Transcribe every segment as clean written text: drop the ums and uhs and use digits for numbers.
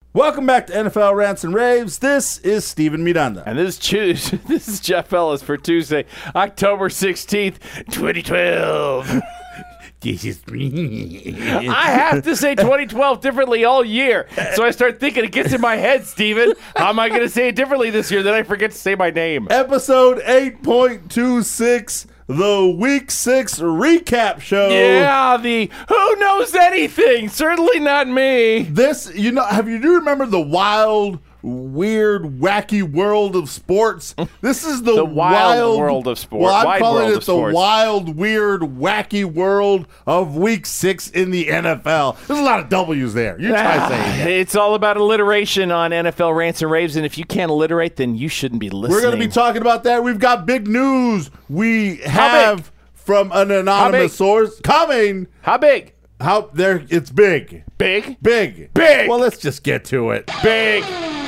Welcome back to NFL Rants and Raves. This is Steven Miranda. And this is Jeff Ellis for Tuesday, October 16th, 2012. This is me. I have to say 2012 differently all year. So I start thinking it gets in my head, Steven. How am I going to say it differently this year? Then I forget to say my name. Episode 8.26, the Week 6 recap show. Yeah, the who knows anything? Certainly not me. This, do you remember the wild, weird, wacky world of sports? This is the wild world of sports. Well, I'm Wide calling world it of the sports. wild, weird, wacky world of Week 6 in the NFL. There's a lot of W's there. You try saying that. It's all about alliteration on NFL Rants and Raves, and if you can't alliterate, then you shouldn't be listening. We're going to be talking about that. We've got big news. We have from an anonymous source coming. How big? It's big. Big? Big. Big. Well, let's just get to it. Big.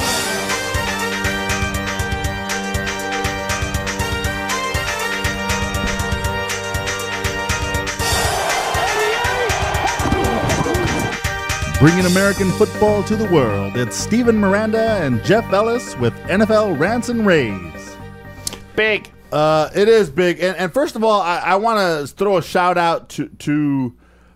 Bringing American football to the world. It's Steven Miranda and Jeff Ellis with NFL Rants and Raves. Big. It is big. And first of all, I want to throw a shout out to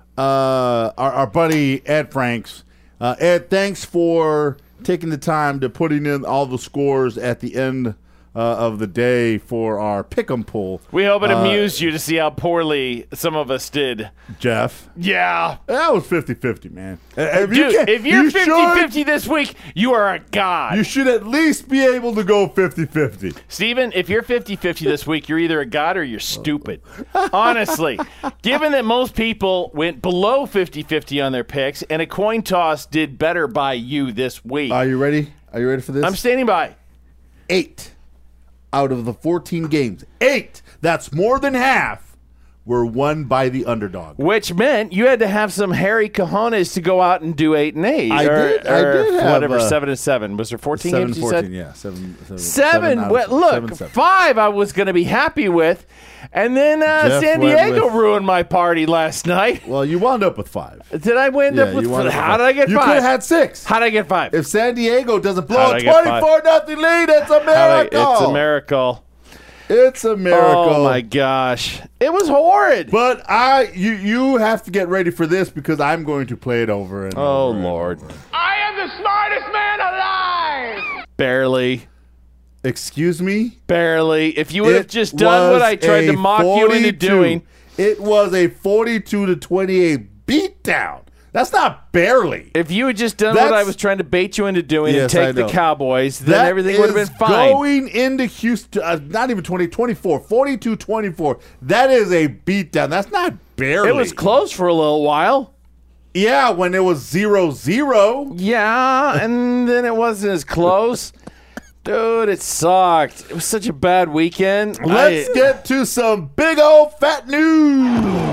our buddy Ed Franks. Ed, thanks for taking the time to putting in all the scores at the end of the day for our pick'em pool. We hope it amused you to see how poorly some of us did. Jeff. Yeah. That was 50-50, man. If you're 50-50 this week, you are a god. You should at least be able to go 50-50. Steven, if you're 50-50 this week, you're either a god or you're stupid. Honestly, given that most people went below 50-50 on their picks and a coin toss did better by you this week. Are you ready? Are you ready for this? I'm standing by. 8 out of the 14 games, 8, that's more than half, were won by the underdog. Which meant you had to have some hairy cojones to go out and do 8-8. I did have, whatever, 7-7. Was there 14 games you said? 14, yeah. 7. Well, look, 5 I was going to be happy with. And then San Diego ruined my party last night. Well, you wound up with 5. Did I wind up with 5? How did I get 5? You could have had 6. How did I get 5? If San Diego doesn't blow a 24-0 lead, it's a miracle. It's a miracle. It's a miracle. Oh, my gosh. It was horrid. But you have to get ready for this because I'm going to play it over and over. Lord. I am the smartest man alive! Barely. Excuse me? Barely. If you would have just done what I tried to mock you into doing. It was a 42-28 beatdown. That's not barely. If you had just done what I was trying to bait you into doing and take the Cowboys, then everything would have been fine. Going into Houston, not even 24, 42-24. That is a beatdown. That's not barely. It was close for a little while. Yeah, when it was 0-0. Yeah, and then it wasn't as close. Dude, it sucked. It was such a bad weekend. Let's get to some big old fat news.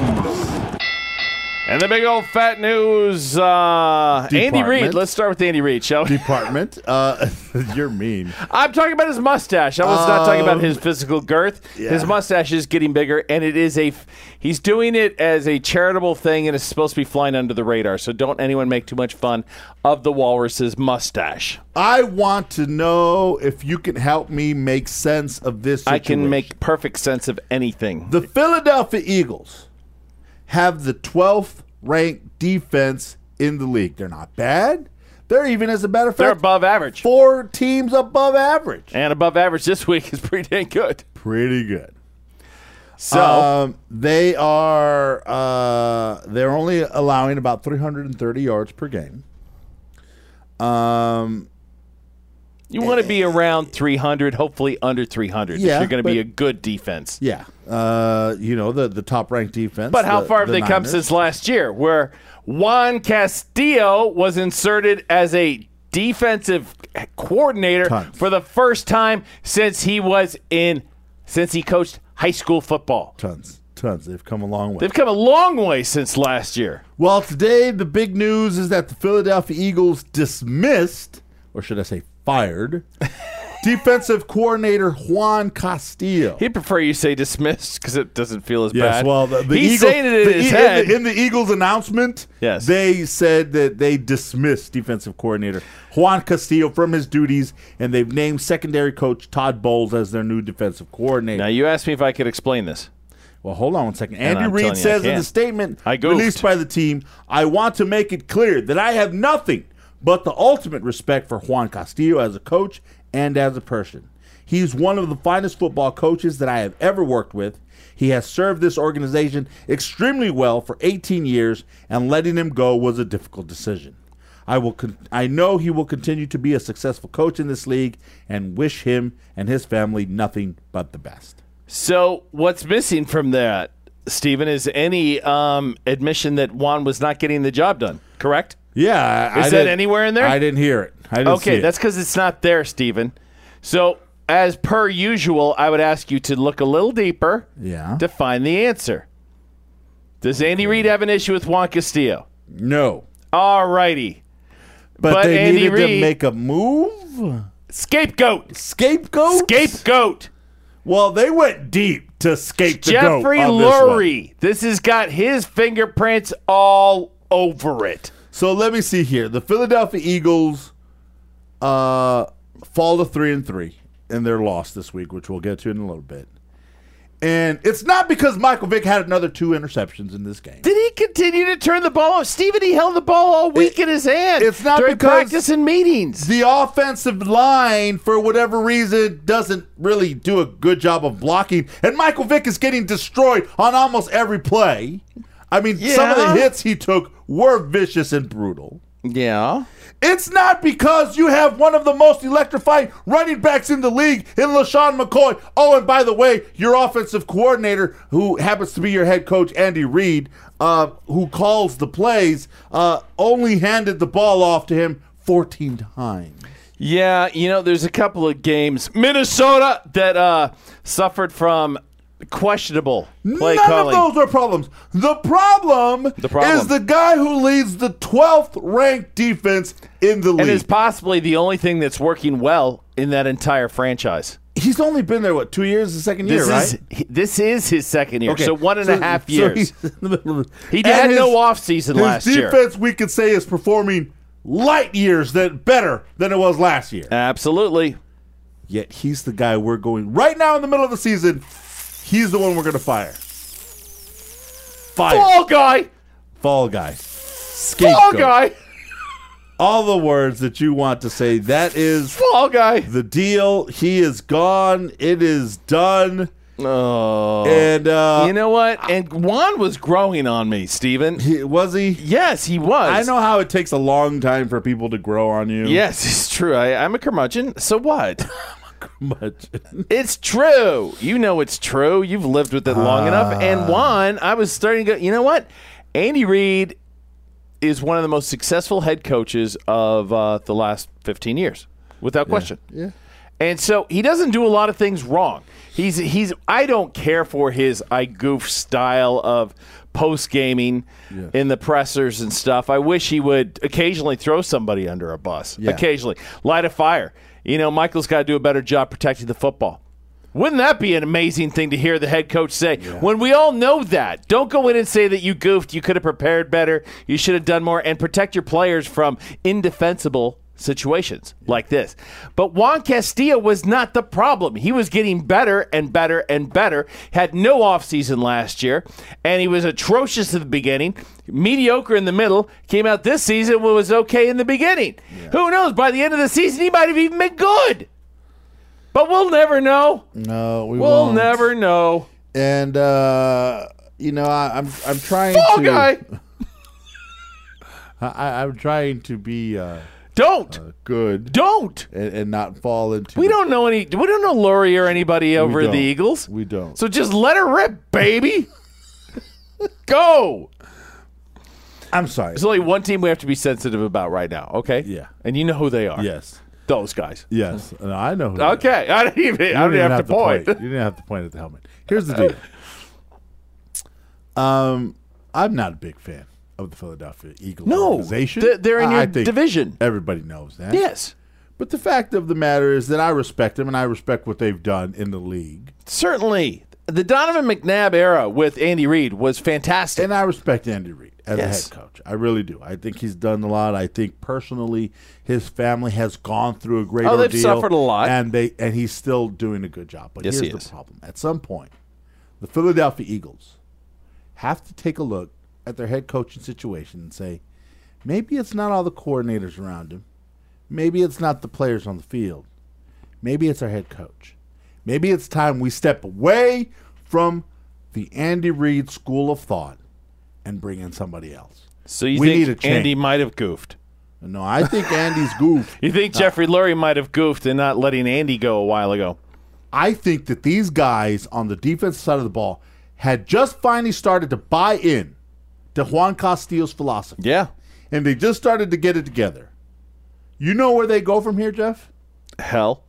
And the big old fat news, Andy Reid. Let's start with Andy Reid, shall we? Department. You're mean. I'm talking about his mustache. I was not talking about his physical girth. Yeah. His mustache is getting bigger, and he's doing it as a charitable thing, and it's supposed to be flying under the radar. So don't anyone make too much fun of the walrus's mustache. I want to know if you can help me make sense of this situation. I can make perfect sense of anything. The Philadelphia Eagles have the 12th ranked defense in the league. They're not bad. They're even, as a matter of fact, they're above average. 4 teams above average. And above average this week is pretty dang good. Pretty good. So they are they're only allowing about 330 yards per game. You want to be around 300, hopefully under 300 if you're going to be a good defense. Yeah. The top-ranked defense. But how far have they come since last year, where Juan Castillo was inserted as a defensive coordinator for the first time since he coached high school football? Tons. They've come a long way. They've come a long way since last year. Well, today the big news is that the Philadelphia Eagles dismissed, or should I say fired, defensive coordinator Juan Castillo. He'd prefer you say dismissed because it doesn't feel as Yes, bad. well, the He's Eagles, saying it in his head. In the Eagles announcement, Yes. they said that they dismissed defensive coordinator Juan Castillo from his duties, and they've named secondary coach Todd Bowles as their new defensive coordinator. Now, you asked me if I could explain this. Well, hold on one second. And Andy I'm Reid telling you, I says in can't. the statement I goofed. released by the team, I want to make it clear that I have nothing but the ultimate respect for Juan Castillo as a coach and as a person. He's one of the finest football coaches that I have ever worked with. He has served this organization extremely well for 18 years, and letting him go was a difficult decision. I know he will continue to be a successful coach in this league and wish him and his family nothing but the best. So what's missing from that, Stephen, is any admission that Juan was not getting the job done, correct? Yeah. Is that anywhere in there? I didn't hear it. I didn't see Okay, it. that's because it's not there, Stephen. So as per usual, I would ask you to look a little deeper to find the answer. Does Andy Reid have an issue with Juan Castillo? No. All righty. But they Andy needed Reid, to make a move? Scapegoat. Scapegoat? Scapegoat. Well, they went deep to scape the goat Jeffrey on this one. Lurie. This has got his fingerprints all over it. So let me see here. The Philadelphia Eagles fall to 3-3 in their loss this week, which we'll get to in a little bit. And it's not because Michael Vick had another 2 interceptions in this game. Did he continue to turn the ball over? Steven, he held the ball all week in his hand. It's not during because practice and meetings. The offensive line, for whatever reason, doesn't really do a good job of blocking. And Michael Vick is getting destroyed on almost every play. I mean, some of the hits he took were vicious and brutal. Yeah. It's not because you have one of the most electrifying running backs in the league in LaShawn McCoy. Oh, and by the way, your offensive coordinator, who happens to be your head coach, Andy Reid, who calls the plays, only handed the ball off to him 14 times. Yeah, there's a couple of games. Minnesota that suffered from questionable play calling. None of those are problems. The problem is the guy who leads the 12th ranked defense in the league. And is possibly the only thing that's working well in that entire franchise. He's only been there, 2 years, the second year, right? This is his second year, Okay. so 1.5 years. So he's in the middle of it. He had no offseason last year. His defense, we could say, is performing light years better than it was last year. Absolutely. Yet he's the guy we're going right now in the middle of the season. He's the one we're going to fire. Fall guy. Fall guy. Scapegoat. Fall guy. All the words that you want to say. That is Fall guy. the deal. He is gone. It is done. Oh. And you know what? And Juan was growing on me, Steven. Was he? Yes, he was. I know how it takes a long time for people to grow on you. Yes, it's true. I'm a curmudgeon. So what? Much. It's true. You know it's true. You've lived with it long enough. And Juan, I was starting to go, you know what? Andy Reid is one of the most successful head coaches of the last 15 years, without question. Yeah. And so he doesn't do a lot of things wrong. He's I don't care for his I goof style of post-gaming in the pressers and stuff. I wish he would occasionally throw somebody under a bus. Yeah. Occasionally. Light a fire. Michael's got to do a better job protecting the football. Wouldn't that be an amazing thing to hear the head coach say? Yeah. When we all know that. Don't go in and say that you goofed, you could have prepared better, you should have done more, and protect your players from indefensible situations like this. But Juan Castillo was not the problem. He was getting better and better and better. Had no offseason last year, and he was atrocious at the beginning, mediocre in the middle, came out this season and was okay in the beginning. Yeah. Who knows? By the end of the season, he might have even been good. But we'll never know. No, we won't. We'll never know. And I'm trying Fall to. guy. I'm trying to be. Don't good. Don't and not fall into. We don't know Lurie or anybody over the Eagles. We don't. So just let her rip, baby. Go. I'm sorry. There's only one team we have to be sensitive about right now. Okay. Yeah. And you know who they are. Yes. Those guys. Yes. No, I know who they okay. are. I don't even have to point. You didn't have to point at the helmet. Here's the deal. I'm not a big fan of the Philadelphia Eagles organization. They're in your division. Everybody knows that. Yes. But the fact of the matter is that I respect them, and I respect what they've done in the league. Certainly. The Donovan McNabb era with Andy Reid was fantastic. And I respect Andy Reid as a head coach. I really do. I think he's done a lot. I think personally his family has gone through a great ordeal. They've suffered a lot. And he's still doing a good job. But Yes, here's the problem. At some point, the Philadelphia Eagles have to take a look at their head coaching situation and say, maybe it's not all the coordinators around him. Maybe it's not the players on the field. Maybe it's our head coach. Maybe it's time we step away from the Andy Reid school of thought and bring in somebody else. So you We need a think change. Andy might have goofed? No, I think Andy's goofed. You think Jeffrey Lurie might have goofed in not letting Andy go a while ago? I think that these guys on the defensive side of the ball had just finally started to buy in to Juan Castillo's philosophy. Yeah. And they just started to get it together. You know where they go from here, Jeff? Hell.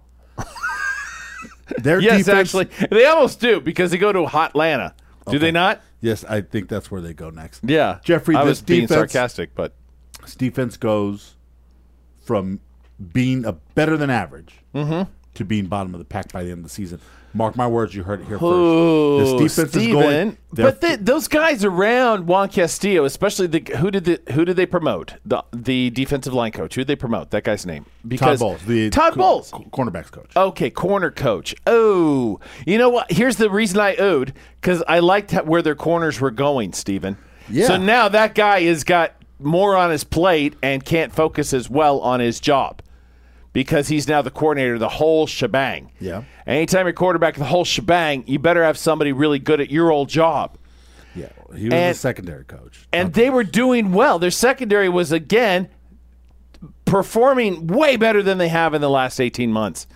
Their Yes, defense, actually. They almost do because they go to Hotlanta. Do they not? Yes, I think that's where they go next. Yeah. Jeffrey, I this was being defense, sarcastic, but this defense goes from being a better than average to being bottom of the pack by the end of the season. Mark my words, you heard it here first. This defense is going. But those guys around Juan Castillo, especially who did they promote? The defensive line coach. Who did they promote? That guy's name? Todd Bowles, Todd Bowles, cornerbacks coach. Okay, corner coach. Oh, you know what? Here's the reason I owed, because I liked where their corners were going, Steven. Yeah. So now that guy has got more on his plate and can't focus as well on his job because he's now the coordinator of the whole shebang. Yeah. Anytime you're quarterback of the whole shebang, you better have somebody really good at your old job. Yeah, he was the secondary coach. And they were doing well. Their secondary was, again, performing way better than they have in the last 18 months.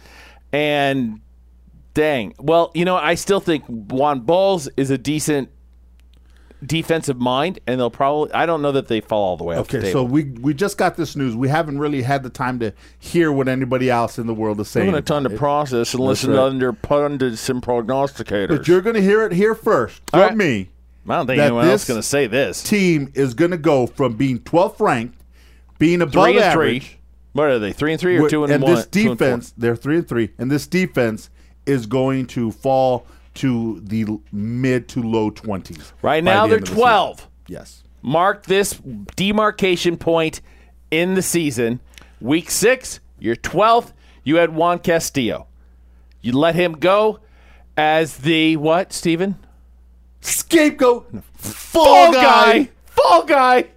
And dang. Well, I still think Juan Bowles is a decent defensive mind, and they'll probably – I don't know that they fall all the way off the Okay, table. so we just got this news. We haven't really had the time to hear what anybody else in the world is saying. I'm going to time to process and listen to under pundits and prognosticators. But you're going to hear it here first from All right. me. I don't think that anyone else is this going to say this. Team is going to go from being 12th ranked, being above 3-3. average. What are they, 3-3 or 2-1? And this defense, they're 3-3, and this defense is going to fall to the mid to low 20s. Right by now the they're end of the 12. season. Yes. Mark this demarcation point in the season. Week 6, you're 12th. You had Juan Castillo. You let him go as the what, Steven? Scapegoat. Fall guy. Fall guy.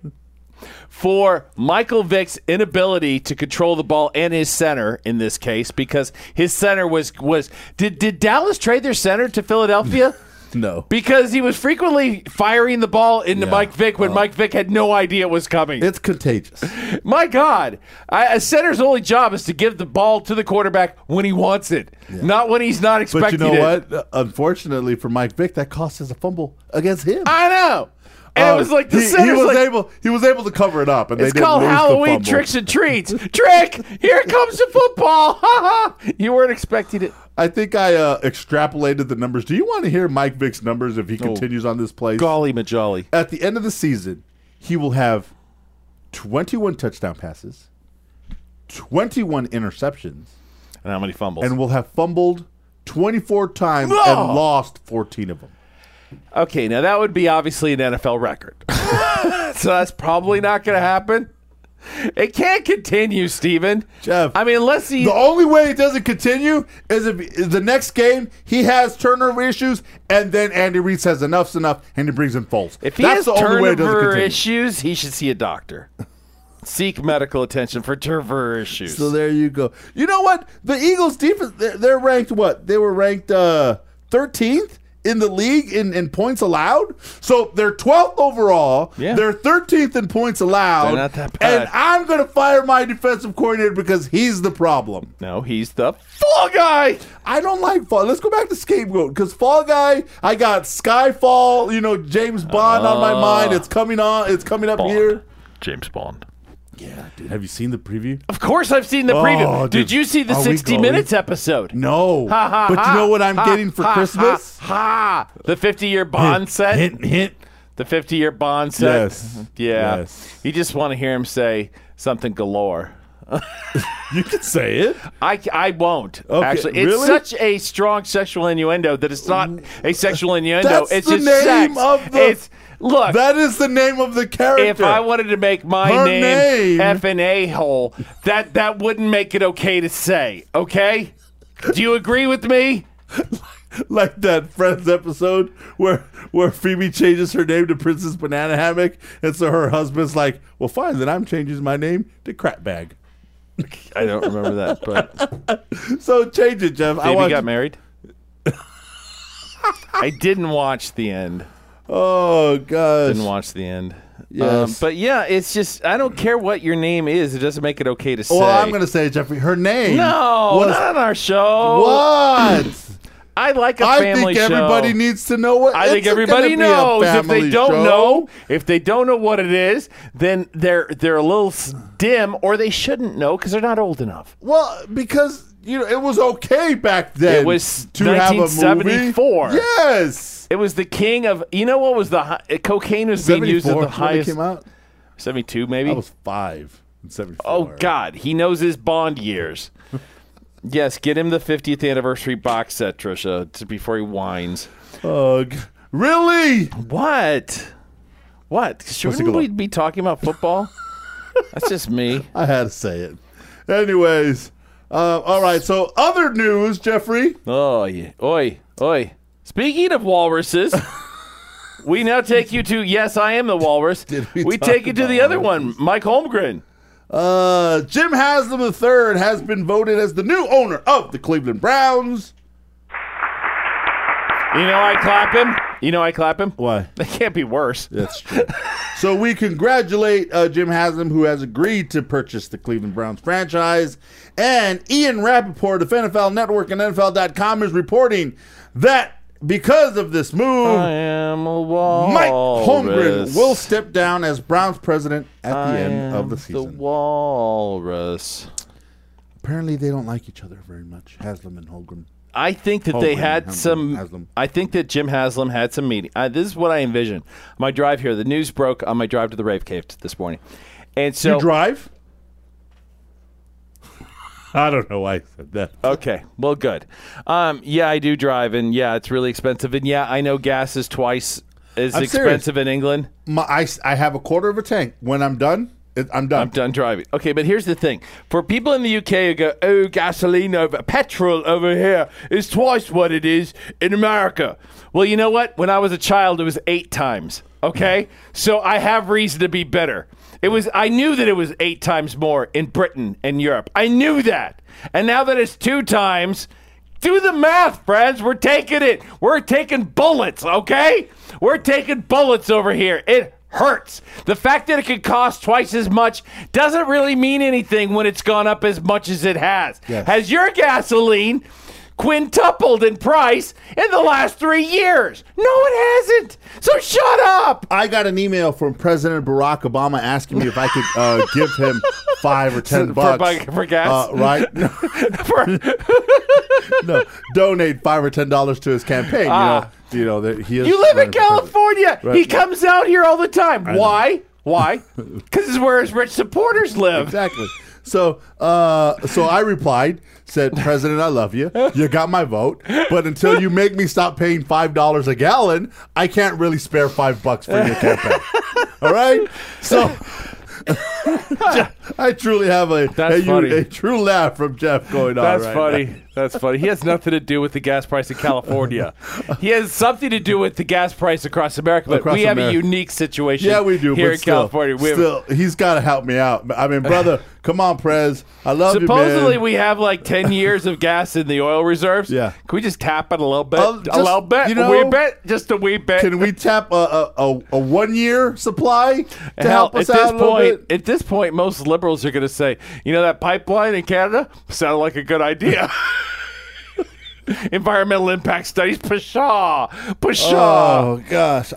For Michael Vick's inability to control the ball and his center in this case, because his center was did Dallas trade their center to Philadelphia? No. Because he was frequently firing the ball into Mike Vick when Mike Vick had no idea it was coming. It's contagious. My God. A center's only job is to give the ball to the quarterback when he wants it, not when he's not expecting it. But you know what? Unfortunately for Mike Vick, that cost us a fumble against him. I know. And it was like the center he was able to cover it up, and it's they didn't called lose Halloween the fumble. tricks and treats. Trick! Here comes the football. Ha ha! You weren't expecting it. I think I extrapolated the numbers. Do you want to hear Mike Vick's numbers if he continues on this place? Golly majolly. At the end of the season, he will have 21 touchdown passes, 21 interceptions, And how many fumbles? and will have fumbled 24 times No! and lost 14 of them. Okay, now that would be obviously an NFL record. So that's probably not going to happen. It can't continue, Steven. Jeff, I mean, unless he... The only way it doesn't continue is if the next game he has turnover issues, and then Andy Reid says enough's enough, and he brings in Foles. If he That's has the only way it doesn't turnover continue. issues, he should see a doctor. Seek medical attention for turnover issues. So there you go. You know what? The Eagles defense, they're ranked what? They were ranked 13th in the league in points allowed. So they're 12th overall. Yeah. They're 13th in points allowed. They're not that bad. And I'm going to fire my defensive coordinator because he's the problem. No, he's the fall guy. I don't like Fall. Let's go back to Scapegoat because Fall Guy, I got Skyfall, James Bond on my mind. It's coming on. It's coming up here. James Bond. Yeah, dude. Have you seen the preview? Of course I've seen the preview. Oh, Did dude. you see the Are we 60 going? Minutes episode? No. Ha, ha, But ha, you know what I'm ha, getting for ha, Christmas? Ha, ha. The 50-year Bond set? Hint, hint. The 50-year Bond set? Yes. Yeah. Yes. You just want to hear him say something galore. You can say it. I won't. Okay, Actually, it's really? such a strong sexual innuendo that it's not a sexual innuendo. That's it's the just name sex. of the. Look. That is the name of the character. If I wanted to make my Her name name F and A-hole, that wouldn't make it okay to say. Okay? Do you agree with me? Like that Friends episode where Phoebe changes her name to Princess Banana Hammock, and so her husband's like, "Well, fine, then I'm changing my name to Crap Bag." I don't remember that, but So change it, Jeff. Phoebe got married. I didn't watch the end. Oh gosh. Didn't watch the end. Yes. But yeah, it's just I don't care what your name is. It doesn't make it okay to say. Well, I'm going to say, Jeffrey, her name. No, was, not on our show. What? I like a family show. I think everybody needs to know what. I think everybody knows. If they don't know what it is, then they're a little dim, or they shouldn't know because they're not old enough. Well, because it was okay back then. It was to have a movie. 1974. Yes. It was the king of. You know what was cocaine was being used at the highest. When it came out? 72 maybe. I was 5 in 74. Oh God, he knows his Bond years. Yes, get him the 50th anniversary box set, Trisha, before he whines. Really? What? Shouldn't we be talking about football? That's just me. I had to say it. Anyways, all right. So other news, Jeffrey. Oh, yeah. Oi. Speaking of walruses, we now take you to, yes, I am the walrus. We take you to the other one, Mike Holmgren. Jim Haslam III has been voted as the new owner of the Cleveland Browns. You know I clap him? Why? That can't be worse. That's true. So we congratulate Jim Haslam, who has agreed to purchase the Cleveland Browns franchise. And Ian Rappaport of NFL Network and NFL.com is reporting that because of this move, I am a walrus. Mike Holmgren will step down as Browns president at the end of the season. The walrus. Apparently, they don't like each other very much, Haslam and Holmgren. I think that they had some. I think that Jim Haslam had some meeting. This is what I envision. My drive here, the news broke on my drive to the Rave Cave this morning, and so you drive. I don't know why I said that. Okay, well, good. Yeah, I do drive, and yeah, it's really expensive, and yeah, I know gas is twice as expensive in England. I have a quarter of a tank. When I'm done, I'm done. I'm done driving. Okay, but here's the thing. For people in the UK who go, oh, gasoline petrol over here is twice what it is in America. Well, you know what? When I was a child, it was 8 times. Okay? So I have reason to be bitter. I knew that it was 8 times more in Britain and Europe. I knew that. And now that it's 2 times, do the math, friends. We're taking it. We're taking bullets, okay? We're taking bullets over here. It hurts. The fact that it could cost twice as much doesn't really mean anything when it's gone up as much as it has. Yes. Has your gasoline quintupled in price in the last 3 years? No, it hasn't. So shut up. I got an email from President Barack Obama asking me if I could give him $5 or $10 for gas, right? No, donate $5 or $10 to his campaign. He is. You live in California. Right. He comes out here all the time. Why? Because it's where his rich supporters live. Exactly. So I replied, said, President, I love you. You got my vote. But until you make me stop paying $5 a gallon, I can't really spare $5 for your campaign. All right? So I truly have a true laugh from Jeff going on. That's funny. Now. That's funny. He has nothing to do with the gas price in California. He has something to do with the gas price across America. But we have a unique situation. Yeah, we do. Here in California. He's got to help me out. I mean, brother, come on, Prez. I love you, man. Supposedly, we have like 10 years of gas in the oil reserves. Yeah. Can we just tap it a little bit? A little bit? A wee bit? Just a wee bit. Can we tap a 1-year supply to help us out a little bit? At this point, most liberals are going to say, that pipeline in Canada sounded like a good idea. Environmental impact studies, pshaw. Oh gosh,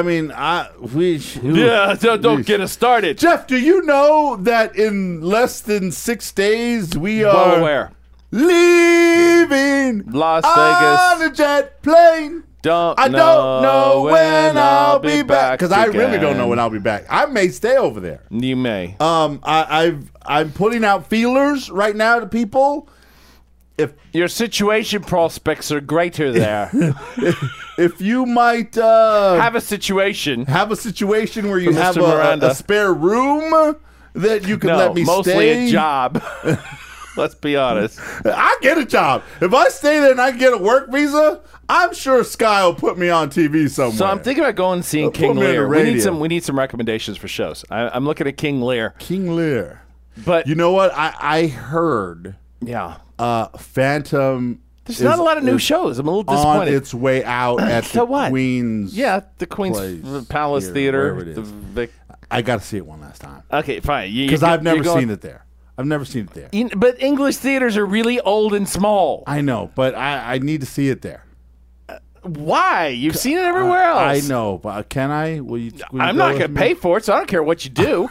don't get us started. Jeff, do you know that in less than 6 days we are where? leaving Las Vegas on a jet plane? I don't know when I'll be back. Because I really don't know when I'll be back. I may stay over there. You may. I'm putting out feelers right now to people. If your situation prospects are greater there. if you might have a situation where you have Mr. a spare room that you can let me mostly stay. A job. Let's be honest. I get a job. If I stay there and I get a work visa, I'm sure Sky will put me on TV somewhere. So I'm thinking about going and seeing King Lear. We need some recommendations for shows. I'm looking at King Lear. King Lear. But you know what? I heard. Yeah. Phantom. There's not a lot of new shows. I'm a little disappointed. On its way out at the what? Queen's. Yeah, the Queen's Palace Theater. I got to see it one last time. Okay, fine. Because I've never seen it there. I've never seen it there. But English theaters are really old and small. I know, but I need to see it there. Why? You've seen it everywhere else. I know, but can I? Will you I'm not going to pay for it, so I don't care what you do.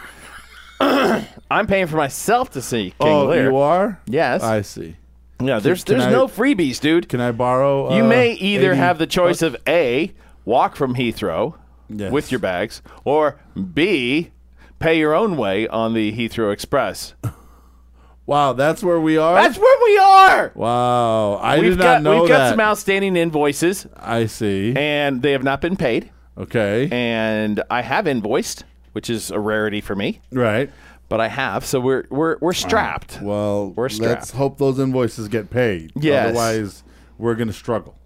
I'm paying for myself to see King Lear. Oh, you are? Yes. I see. Yeah, there's no freebies, dude. Can I borrow? You may either have the choice of A, walk from Heathrow with your bags, or B, pay your own way on the Heathrow Express. Wow, that's where we are? That's where we are! Wow, I did not know that. We've got some outstanding invoices. I see. And they have not been paid. Okay. And I have invoiced, which is a rarity for me. Right. But I have, so we're strapped. Well, we're strapped. Let's hope those invoices get paid. Yes. Otherwise, we're going to struggle.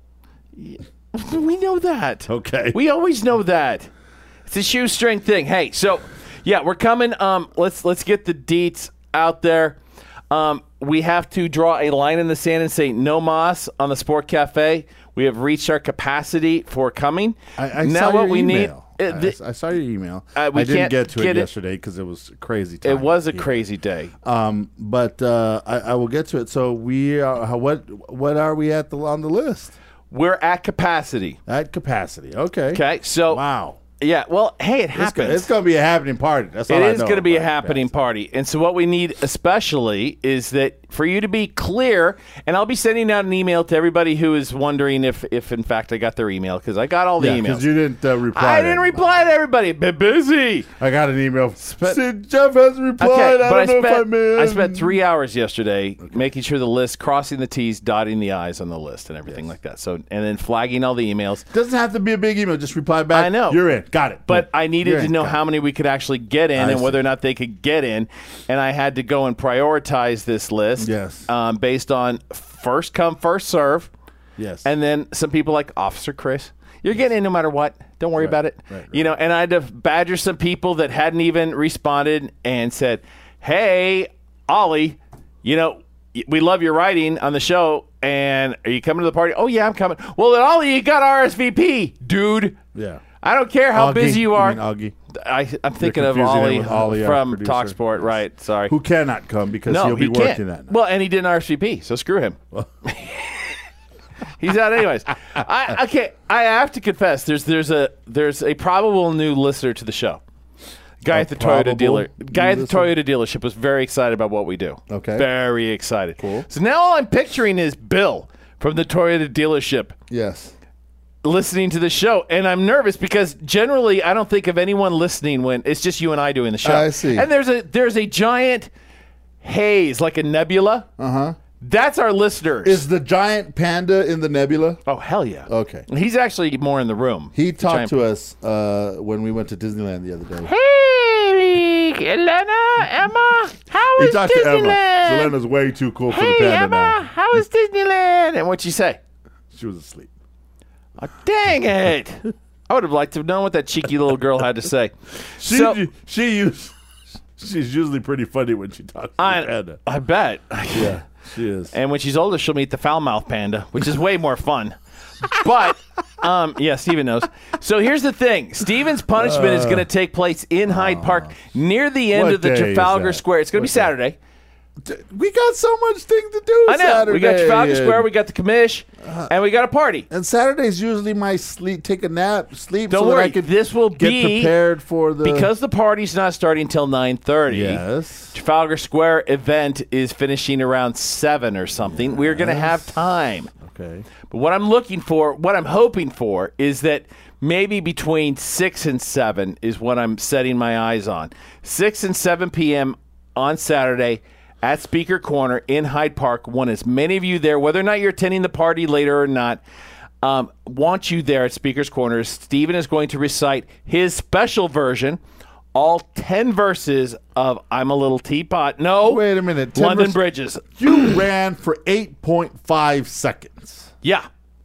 We know that. Okay. We always know that. It's a shoestring thing. Hey, so yeah, we're coming. Let's get the deets out there. We have to draw a line in the sand and say no mas on the Sport Cafe. We have reached our capacity for coming. I now saw what your we email. need. I saw your email. We I didn't can't get to get it yesterday because it was a crazy time. It was a crazy day. But I will get to it. So we are. What are we at on the list? We're at capacity. At capacity. Okay. Okay. So wow. Yeah, well, hey, it happens. It's going to be a happening party. That's all I know. It is going to be a happening party. And so what we need especially is that for you to be clear, and I'll be sending out an email to everybody who is wondering if in fact I got their email, because I got all the emails. Because you didn't reply. I didn't reply to everybody. Been busy. I got an email. Jeff hasn't replied. Okay, I don't know if I'm in. I spent 3 hours yesterday making sure the list, crossing the T's, dotting the I's on the list and everything like that. So, and then flagging all the emails. Doesn't have to be a big email. Just reply back. I know. You're in. Got it. But I needed to know how many we could actually get in and whether or not they could get in. And I had to go and prioritize this list based on first come, first serve. Yes. And then some people like Officer Chris. You're getting in no matter what. Don't worry about it. Right. You know, and I had to badger some people that hadn't even responded and said, hey, Ollie, you know, we love your writing on the show. And are you coming to the party? Oh, yeah, I'm coming. Well, then, Ollie, you got RSVP, dude. Yeah. I don't care how Augie. busy you are. Augie. I'm thinking of Ollie from TalkSport, right? Sorry. Who cannot come because he'll be working that night. Well, and he didn't RSVP, so screw him. He's out anyways. I have to confess, there's a probable new listener to the show. Guy at the Toyota dealership was very excited about what we do. Okay. Very excited. Cool. So now all I'm picturing is Bill from the Toyota dealership. Yes. Listening to the show, and I'm nervous because generally I don't think of anyone listening when it's just you and I doing the show. I see. And there's a giant haze, like a nebula. That's our listeners. Is the giant panda in the nebula? Oh, hell yeah. Okay. He's actually more in the room. He talked to us when we went to Disneyland the other day. Hey, Elena, Emma, how was Disneyland? He talked to Emma. Elena's way too cool for the panda Emma, now. how was Disneyland? And what'd she say? She was asleep. Oh, dang it. I would have liked to have known what that cheeky little girl had to say. She's usually pretty funny when she talks to the panda. I bet. Yeah, she is. And when she's older, she'll meet the foul-mouthed panda, which is way more fun. But, yeah, Steven knows. So here's the thing. Steven's punishment is going to take place in Hyde Park near the end of the Trafalgar Square. It's going to be Saturday. We got so much thing to do. I know. Saturday. We got Trafalgar Square, we got the commish, and we got a party. And Saturday's usually my take a nap, sleep. Don't worry. That I this will get prepared for the because the party's not starting until 9:30. Yes. Trafalgar Square event is finishing around 7 or something. Yes. We're going to have time. Okay. But what I'm looking for, what I'm hoping for, is that maybe between 6 and 7 is what I'm setting my eyes on. 6 and 7 p.m. on Saturday at Speaker Corner in Hyde Park. Want as many of you there, whether or not you're attending the party later or not, want you there at Speaker's Corner. Steven is going to recite his special version, all 10 verses of I'm a Little Teapot. No. Wait a minute. London Bridges. You ran for 8.5 seconds. Yeah.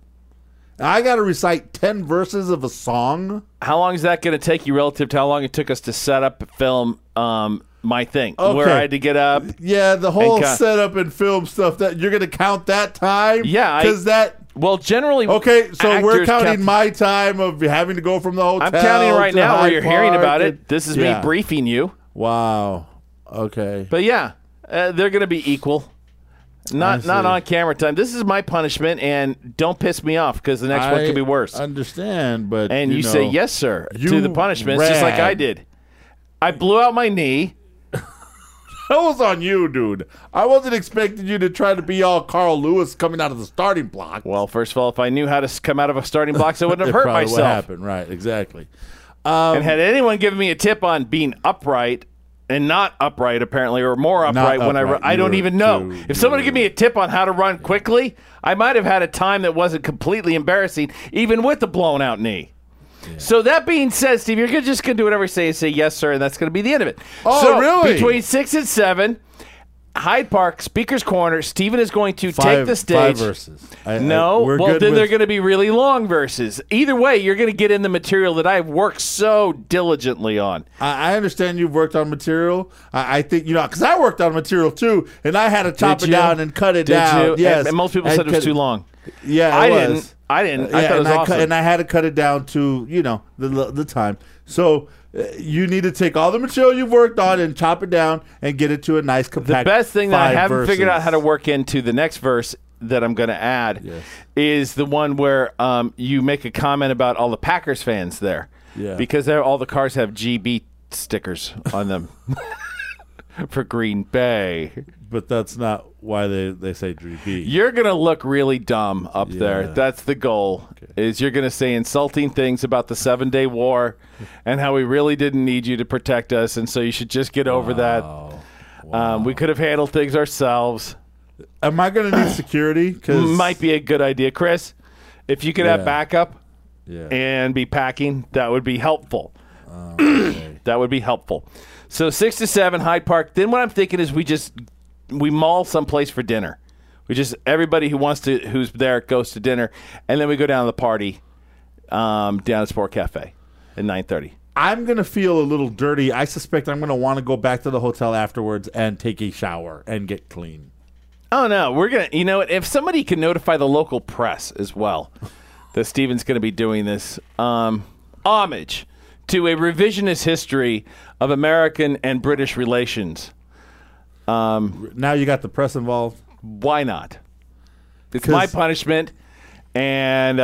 I got to recite 10 verses of a song? How long is that going to take you relative to how long it took us to set up, film my thing, where I had to get up? Yeah, the whole setup and film stuff, that you're going to count that time? Yeah. Because well, generally, okay, so we're counting my time of having to go from the hotel. I'm counting right now where you're hearing about it. This is me Yeah. briefing you. Wow. Okay. But yeah, they're going to be equal. Not on camera time. This is my punishment, and don't piss me off because the next one could be worse. I understand, but and you say yes, sir, to the punishment, just like I did. I blew out my knee. That was on you, dude. I wasn't expecting you to try to be all Carl Lewis coming out of the starting block. Well, first of all, if I knew how to come out of a starting block, I wouldn't have hurt myself. What happened? Right, exactly. And had anyone given me a tip on being upright and not upright, apparently, or more upright when I run, I don't even know. If somebody give me a tip on how to run quickly, I might have had a time that wasn't completely embarrassing, even with the blown out knee. Yeah. So that being said, Steve, you're just going to do whatever I say and say yes, sir, and that's going to be the end of it. Oh, so really? Between 6 and 7, Hyde Park, Speaker's Corner, Steven is going to take the stage. 5 verses. Then they're going to be really long verses. Either way, you're going to get in the material that I've worked so diligently on. I understand you've worked on material. I think, because I worked on material too, and I had to chop it down and cut it down. You? Yes. And most people said it was too long. Yeah, I didn't. I thought it was awesome. And I had to cut it down to, the time. So you need to take all the material you've worked on and chop it down and get it to a nice compact. The best thing that I haven't verses. figured out how to work into the next verse that I'm going to add is the one where you make a comment about all the Packers fans there. Yeah. Because all the cars have GB stickers on them for Green Bay. But that's not why they say GB. You're going to look really dumb up there. That's the goal, is you're going to say insulting things about the 7-Day War and how we really didn't need you to protect us, and so you should just get over that. Wow. We could have handled things ourselves. Am I going to need security? Might be a good idea. Chris, if you could have backup and be packing, that would be helpful. Okay. That would be helpful. So 6 to 7, Hyde Park. Then what I'm thinking is we mall someplace for dinner. Everybody who's there goes to dinner, and then we go down to the party down at Sport Cafe at 9:30. I'm going to feel a little dirty. I suspect I'm going to want to go back to the hotel afterwards and take a shower and get clean. Oh, no. We're going to, if somebody can notify the local press as well that Steven's going to be doing this, homage to a revisionist history of American and British relations. Now you got the press involved. Why not? It's my punishment, and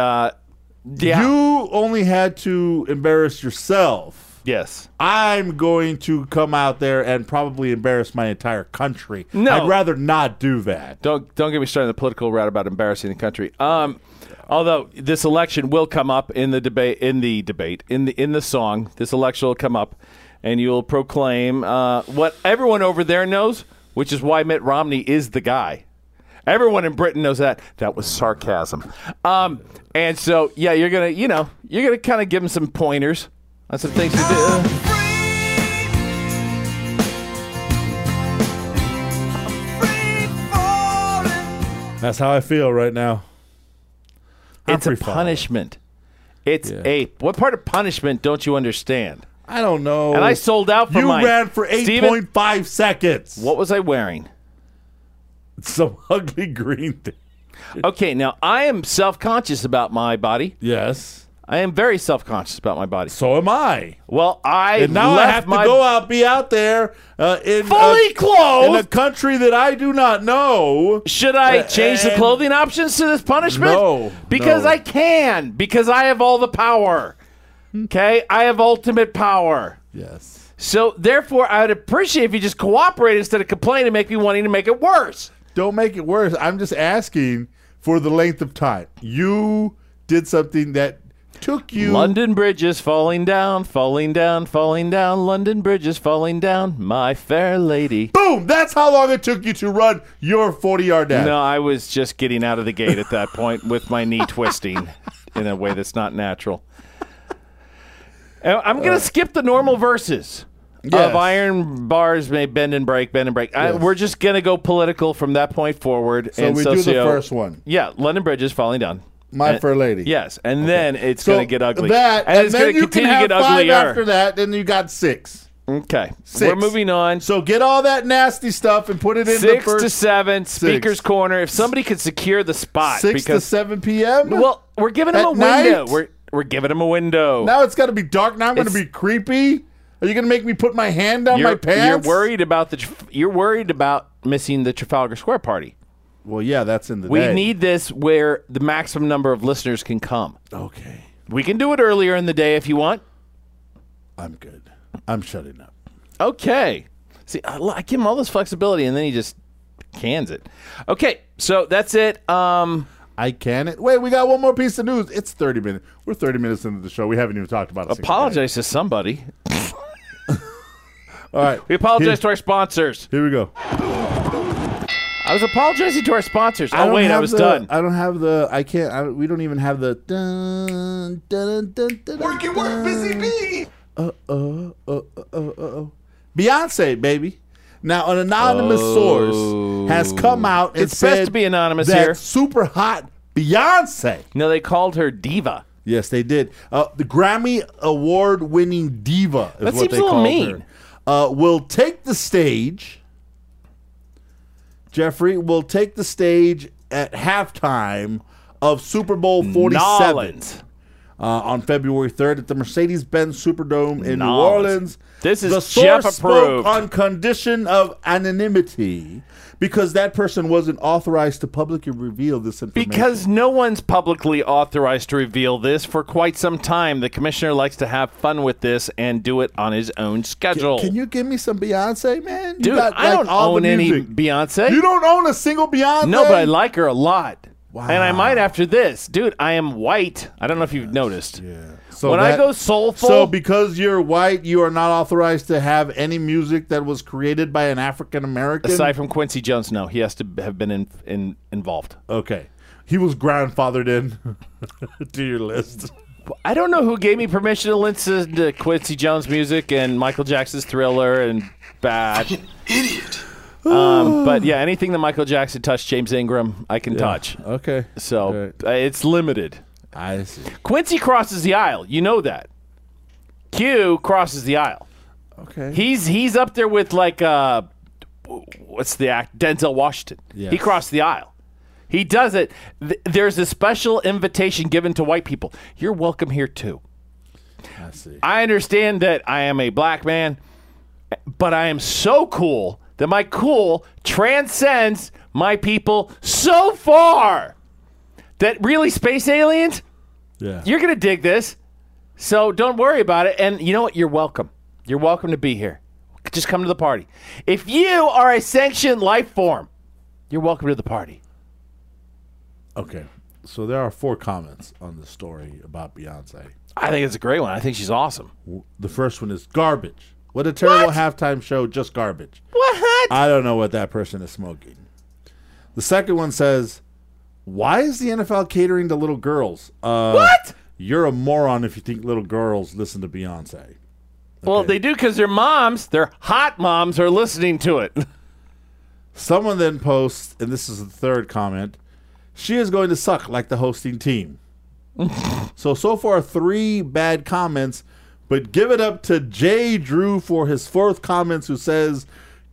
you only had to embarrass yourself. Yes, I'm going to come out there and probably embarrass my entire country. No, I'd rather not do that. Don't get me started on the political route about embarrassing the country. Although this election will come up in the debate, in the song, this election will come up, and you'll proclaim what everyone over there knows, which is why Mitt Romney is the guy. Everyone in Britain knows that. That was sarcasm. And so, you're gonna kind of give him some pointers on some things to do. That's how I feel right now. It's a punishment. What part of punishment don't you understand? I don't know. And I sold out for mine. You ran for 8.5 seconds. What was I wearing? Some ugly green thing. Okay, now I am self-conscious about my body. Yes. I am very self-conscious about my body. So am I. Well, I have to be out there in fully clothed in a country that I do not know. Should I change the clothing options to this punishment? No. Because I can. Because I have all the power. Okay? I have ultimate power. Yes. So, therefore, I would appreciate if you just cooperate instead of complain and make me wanting to make it worse. Don't make it worse. I'm just asking for the length of time. You did something that took you. London Bridge is falling down, falling down, falling down. London Bridge is falling down, my fair lady. Boom! That's how long it took you to run your 40-yard dash. No, I was just getting out of the gate at that point with my knee twisting in a way that's not natural. I'm going to skip the normal verses of iron bars may bend and break, bend and break. Yes. We're just going to go political from that point forward. So and we do the first one. Yeah, London Bridge is falling down. My Fair Lady. Yes, and then it's going to get ugly. That, and it's then going to you can continue to have get 5 uglier. after that, then you got 6. Okay, 6. we're moving on. So get all that nasty stuff and put it in the 6 first. to 7, Speaker's Corner. If somebody could secure the spot. 6 to 7 p.m.? Well, we're giving them a At window. night? We're giving them a window. Now it's got to be dark. Now I'm going to be creepy. Are you going to make me put my hand down my pants? You're worried about missing the Trafalgar Square party. Well, yeah, that's in the We day. need this where the maximum number of listeners can come. Okay. We can do it earlier in the day if you want. I'm good. I'm shutting up. Okay. See, I give him all this flexibility, and then he just cans it. Okay, so that's it. I can it. Wait, we got one more piece of news. It's 30 minutes. We're 30 minutes into the show. We haven't even talked about it. Apologize to somebody. All right. We apologize to our sponsors. Here we go. I was apologizing to our sponsors. Oh, wait, I was done. I don't have the. I can't. We don't even have the. Dun, dun, dun, dun, Work your work, busy bee. Beyonce, baby. Now, an anonymous source has come out and It's said best to be anonymous that here. super hot Beyonce. No, they called her Diva. Yes, they did. The Grammy award-winning diva is That what seems they a little called mean. her. Will take the stage. Jeffrey will take the stage at halftime of Super Bowl 47 Nolans. on February 3rd at the Mercedes-Benz Superdome in New Nolans. Orleans. This is the Jeff source approved. spoke on condition of anonymity because that person wasn't authorized to publicly reveal this information. Because no one's publicly authorized to reveal this for quite some time. The commissioner likes to have fun with this and do it on his own schedule. Can you give me some Beyonce, man? You Dude, got, I don't all own the any music. Beyonce. You don't own a single Beyonce? No, but I like her a lot. Wow. And I might after this. Dude, I am white. I don't know if you've noticed. Yeah. So when I go soulful. So because you're white, you are not authorized to have any music that was created by an African American? Aside from Quincy Jones, no. He has to have been involved. Okay. He was grandfathered in to your list. I don't know who gave me permission to listen to Quincy Jones music and Michael Jackson's Thriller and Bad. Idiot. But yeah, anything that Michael Jackson touched, James Ingram, I can touch. Okay. So All right. it's limited. I see. Quincy crosses the aisle. You know that. Q crosses the aisle. Okay. He's up there with like what's the act? Denzel Washington. Yes. He crossed the aisle. He does it. There's a special invitation given to white people. You're welcome here too. I see. I understand that I am a black man, but I am so cool that my cool transcends my people so far that really space aliens, Yeah. you're going to dig this. So don't worry about it. And you know what? You're welcome. You're welcome to be here. Just come to the party. If you are a sentient life form, you're welcome to the party. Okay. So there are 4 comments on the story about Beyonce. I think it's a great one. I think she's awesome. The first one is garbage. What a terrible halftime show, just garbage. What? I don't know what that person is smoking. The second one says, why is the NFL catering to little girls? What? You're a moron if you think little girls listen to Beyonce. Well, Okay. they do because their moms, their hot moms, are listening to it. Someone then posts, and this is the third comment, she is going to suck like the hosting team. So far 3 bad comments, but give it up to Jay Drew for his 4th comments who says,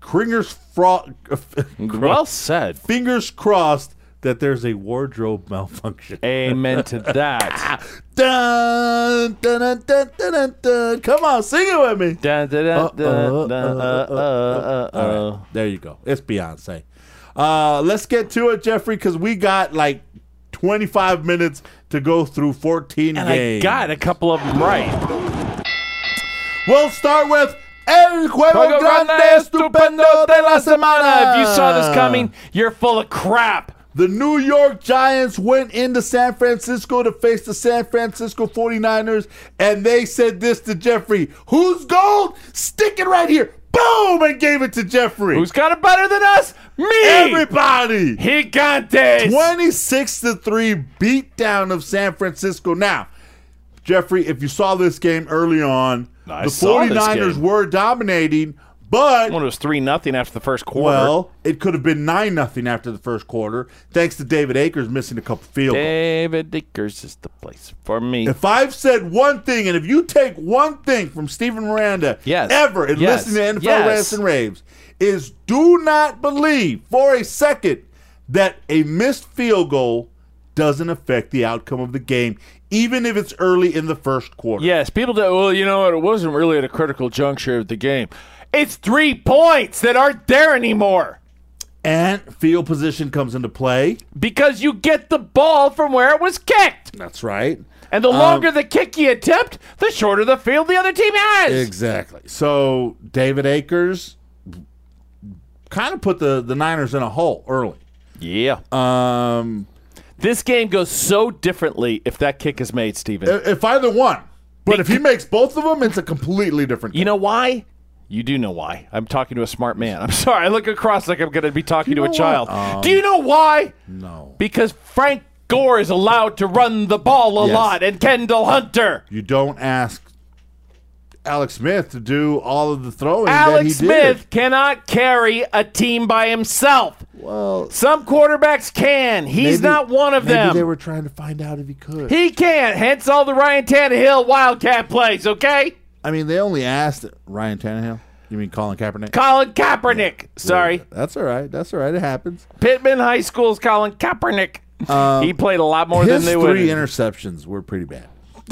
Well said. fingers crossed that there's a wardrobe malfunction. Amen to that. Dun, dun, dun, dun, dun, dun, dun. Come on, sing it with me. Dun, dun, dun, dun, dun, All right, there you go. It's Beyonce. Let's get to it, Jeffrey, because we got like 25 minutes to go through 14 And games. I got a couple of them right. We'll start with El Juego Grande Estupendo de la Semana. If you saw this coming, you're full of crap. The New York Giants went into San Francisco to face the San Francisco 49ers, and they said this to Jeffrey: "Who's gold? Stick it right here." Boom! And gave it to Jeffrey. Who's got it better than us? Me! Everybody! Gigantes! 26-3 beatdown of San Francisco. Now, Jeffrey, if you saw this game early on, the 49ers were dominating, but Well, it was 3-0 after the first quarter. well, it could have been 9-0 after the first quarter, thanks to David Akers missing a couple field goals. David Akers is the place for me. If I've said one thing, and if you take one thing from Steven Miranda ever in listening to NFL Rants and Raves, is do not believe for a second that a missed field goal doesn't affect the outcome of the game, even if it's early in the first quarter. Yes, people do. Well, you know what? It wasn't really at a critical juncture of the game. It's 3 points that aren't there anymore. And field position comes into play. Because you get the ball from where it was kicked. That's right. And the longer the kick you attempt, the shorter the field the other team has. Exactly. So David Akers kind of put the Niners in a hole early. Yeah. This game goes so differently if that kick is made, Steven. If either one. But if he makes both of them, it's a completely different game. You know why? You do know why. I'm talking to a smart man. I'm sorry. I look across like I'm going to be talking to a child. Do you know why? No. Because Frank Gore is allowed to run the ball a lot, and Kendall Hunter. You don't ask Alex Smith to do all of the throwing Alex that he Smith did. cannot carry a team by himself. Well, some quarterbacks can. He's not one of them. Maybe they were trying to find out if he could. He can't. Hence all the Ryan Tannehill Wildcat plays, okay? I mean, they only asked Ryan Tannehill. You mean Colin Kaepernick? Colin Kaepernick. Sorry. That's all right. That's all right. It happens. Pittman High School's Colin Kaepernick. He played a lot more than they would. His 3 interceptions were pretty bad.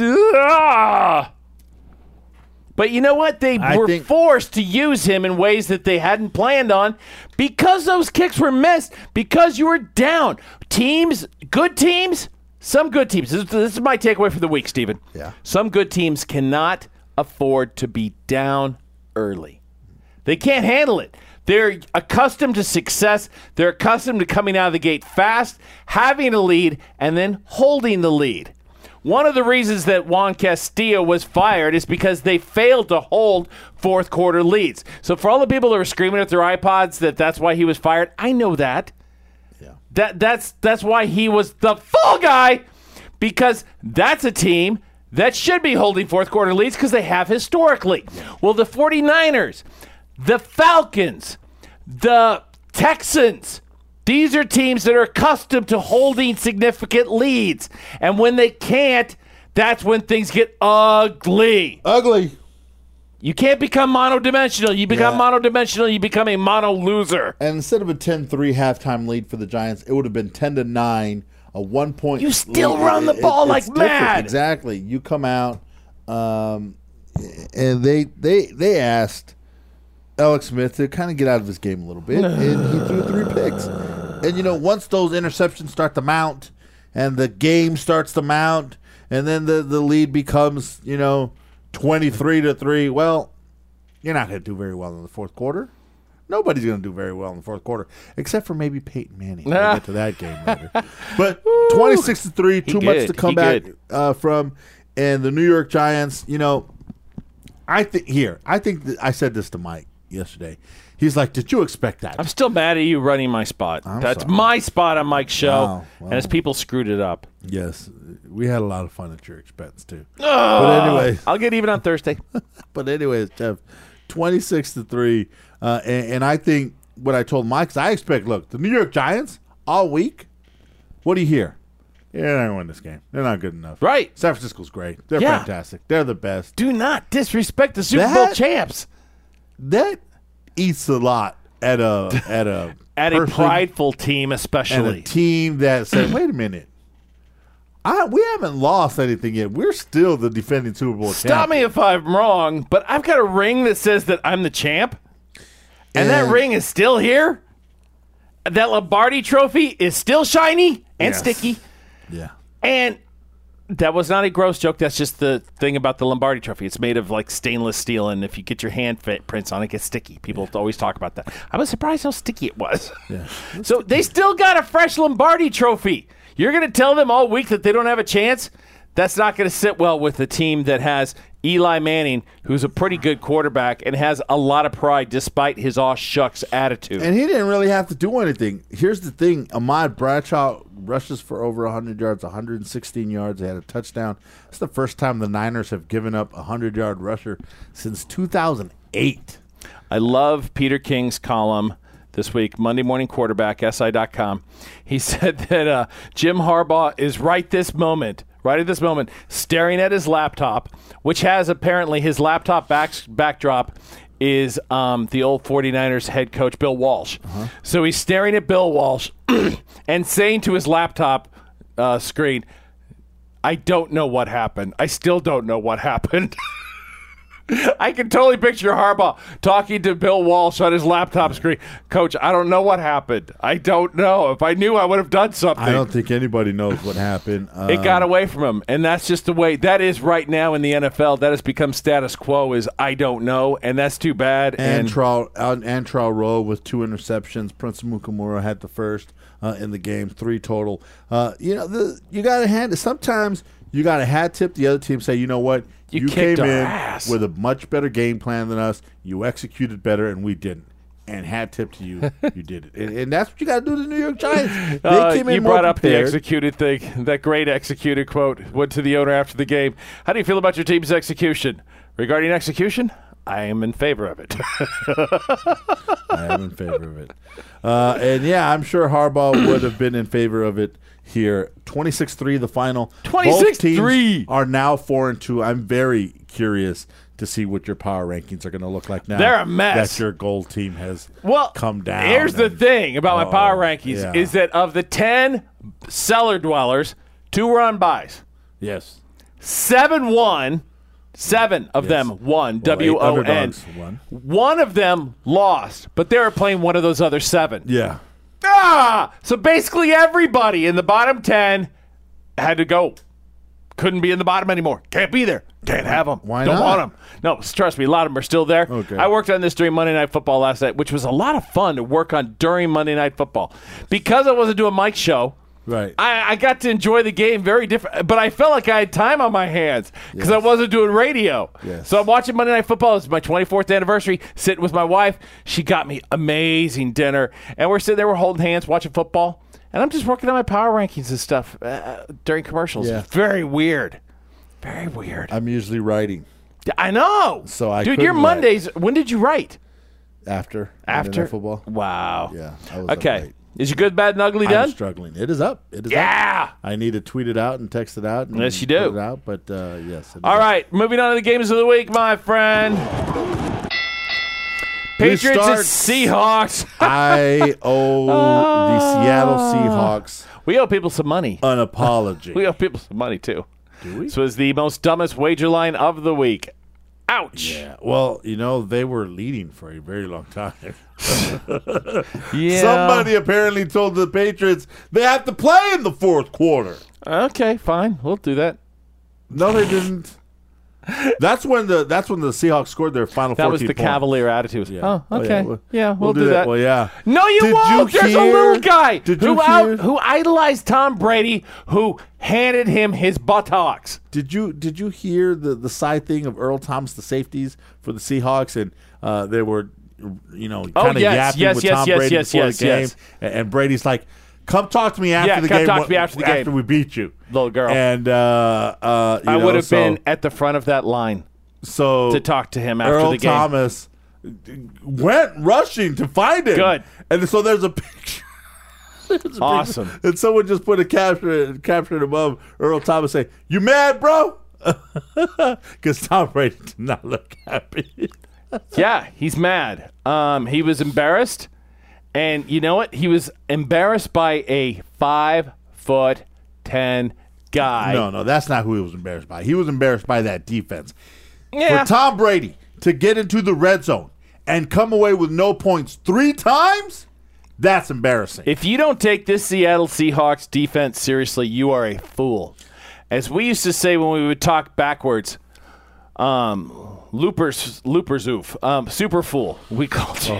But you know what? They were forced to use him in ways that they hadn't planned on because those kicks were missed, because you were down. Teams, good teams, some good teams. This is my takeaway for the week, Steven. Yeah. Some good teams cannot afford to be down early. They can't handle it. They're accustomed to success. They're accustomed to coming out of the gate fast, having a lead, and then holding the lead. One of the reasons that Juan Castillo was fired is because they failed to hold fourth quarter leads. So for all the people that were screaming at their iPods that's why he was fired, I know that. Yeah. That's why he was the fall guy, because that's a team that should be holding fourth quarter leads because they have historically. Well, the 49ers, the Falcons, the Texans, these are teams that are accustomed to holding significant leads. And when they can't, that's when things get ugly. Ugly. You can't become monodimensional. You become monodimensional, you become a mono loser. And instead of a 10-3 halftime lead for the Giants, it would have been 10-9, a 1 point. You still run the ball like mad. Exactly. You come out, and they asked Alex Smith to kind of get out of his game a little bit, and he threw 3 picks. And, once those interceptions start to mount and the game starts to mount and then the lead becomes, 23-3, well, you're not going to do very well in the fourth quarter. Nobody's going to do very well in the fourth quarter, except for maybe Peyton Manning. We'll get to that game later. But 26-3, too much to come back from. And the New York Giants, I think I said this to Mike yesterday. He's like, did you expect that? I'm still mad at you running my spot. That's my spot on Mike's show, Wow. and his people screwed it up. Yes, we had a lot of fun at your expense, too. But anyway. I'll get even on Thursday. But anyways, Jeff, 26-3. And I think what I told Mike is I expect, look, the New York Giants all week, what do you hear? Yeah, they're not going to win this game. They're not good enough. Right. San Francisco's great. They're fantastic. They're the best. Do not disrespect the Super Bowl champs. That eats a lot at a prideful team, especially. And a team that said, wait a minute. We haven't lost anything yet. We're still the defending Super Bowl champ. Stop me if I'm wrong, but I've got a ring that says that I'm the champ, and that ring is still here. That Lombardi trophy is still shiny and sticky. Yeah. And That was not a gross joke. That's just the thing about the Lombardi Trophy. It's made of like stainless steel, and if you get your hand prints on it, it gets sticky. People always talk about that. I was surprised how sticky it was. Yeah. So they still got a fresh Lombardi Trophy. You're going to tell them all week that they don't have a chance? That's not going to sit well with a team that has Eli Manning, who's a pretty good quarterback and has a lot of pride despite his aw shucks attitude. And he didn't really have to do anything. Here's the thing. Ahmad Bradshaw rushes for over 100 yards, 116 yards. They had a touchdown. It's the first time the Niners have given up a 100-yard rusher since 2008. I love Peter King's column this week, Monday Morning Quarterback, SI.com. He said that Jim Harbaugh is right at this moment, staring at his laptop, which has apparently his laptop backdrop is the old 49ers head coach, Bill Walsh. Uh-huh. So he's staring at Bill Walsh and saying to his laptop screen, I don't know what happened. I still don't know what happened. I can totally picture Harbaugh talking to Bill Walsh on his laptop screen. Coach, I don't know what happened. I don't know. If I knew, I would have done something. I don't think anybody knows what happened. It got away from him, and that's just the way that is right now in the NFL. That has become status quo. Is I don't know, and that's too bad. Antrell Rowe with 2 interceptions. Prince Mukamura had the first in the game, 3 total. You got to hand it. Sometimes you got to hat tip the other team. Say, you know what. You came in with a much better game plan than us. You executed better, and we didn't. And hat tip to you, you did it. And that's what you got to do to the New York Giants. They came in you more brought up prepared. the executed thing, that great executed quote. Went to the owner after the game. How do you feel about your team's execution? Regarding execution, I am in favor of it. I am in favor of it. And, yeah, I'm sure Harbaugh would have been in favor of it here. 26-3 the final. 26-3. Both teams are now 4-2. I'm very curious to see what your power rankings are going to look like now. They're a mess. That your gold team has come down. Here's the thing about my power rankings is that of the 10 cellar dwellers, 2 were on buys. Yes. 7 won. 7 of them won. W-O-N. Won. 1 of them lost, but they were playing one of those other 7. Yeah. So basically everybody in the bottom 10 had to go. Couldn't be in the bottom anymore. Can't be there. Can't have them. Why Don't not? want them. No, trust me, a lot of them are still there. Okay. I worked on this during Monday Night Football last night, which was a lot of fun to work on during Monday Night Football. Because I wasn't doing Mike's show, right. I got to enjoy the game very different, but I felt like I had time on my hands because I wasn't doing radio. Yes. So I'm watching Monday Night Football. It's my 24th anniversary, sitting with my wife. She got me amazing dinner, and we're sitting there, we're holding hands, watching football, and I'm just working on my power rankings and stuff during commercials. Yeah. Very weird. Very weird. I'm usually writing. I know. So I Dude, your couldn't Mondays, when did you write? After Monday Night Football. Wow. Yeah. I was Okay. up late. Is your good, bad, and ugly done? I'm struggling. It is up. It is Yeah. up. I need to tweet it out and text it out. And Yes, you do. Put it out, but yes. it is All up. right, moving on to the games of the week, my friend. Patriots and Seahawks. I owe the Seattle Seahawks We owe people some money. an apology. We owe people some money, too. Do we? This was the most dumbest wager line of the week. Ouch. Yeah. Well, they were leading for a very long time. Yeah. Somebody apparently told the Patriots they have to play in the fourth quarter. Okay, fine. We'll do that. No, they didn't. That's when the Seahawks scored their final 14 That was the points. Cavalier attitude. Yeah. Oh, okay. Oh, yeah, we'll do that. Well, yeah. No, you Did won't. you There's a hear- little guy Did you hear- who idolized Tom Brady, who handed him his buttocks. Did you hear the side thing of Earl Thomas, the safeties for the Seahawks, and they were kind of yapping with Tom Brady before the game, and Brady's like, "Come talk to me after the come game. talk to me after the game. After we beat you, Little girl." And I would have been at the front of that line to talk to him after Earl the game. Thomas went rushing to find him. Good. And so there's a picture. Awesome. And someone just put a caption above Earl Thomas saying, "You mad, bro?" Because Tom Brady did not look happy. Yeah, he's mad. He was embarrassed. And you know what? He was embarrassed by a 5'10" guy. No, that's not who he was embarrassed by. He was embarrassed by that defense. Yeah. For Tom Brady to get into the red zone and come away with no points 3 times, that's embarrassing. If you don't take this Seattle Seahawks defense seriously, you are a fool. As we used to say when we would talk backwards, Looperzoof, super fool, we called you.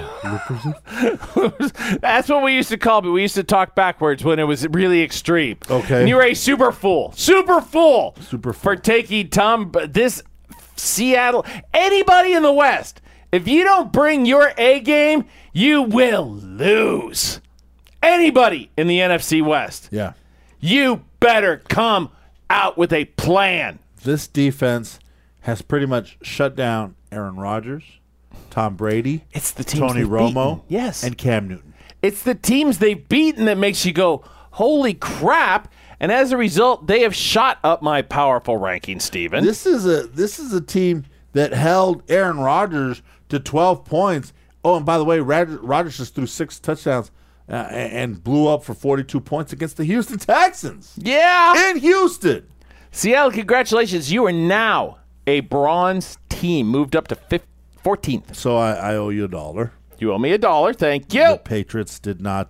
That's what we used to call it. We used to talk backwards when it was really extreme. Okay. And you were a super fool for taking this Seattle, anybody in the West. If you don't bring your A game, you will lose. Anybody in the NFC West. Yeah. You better come out with a plan. This defense has pretty much shut down Aaron Rodgers, Tom Brady, It's the teams Tony they've Romo, beaten. Yes. and Cam Newton. It's the teams they've beaten that makes you go, holy crap. And as a result, they have shot up my powerful ranking, Steven. This is a team that held Aaron Rodgers to 12 points. Oh, and by the way, Rodgers just threw 6 touchdowns and blew up for 42 points against the Houston Texans. Yeah. In Houston. Seattle, congratulations. You are now a bronze team, moved up to 14th. So I owe you $1. You owe me $1. Thank you. The Patriots did not.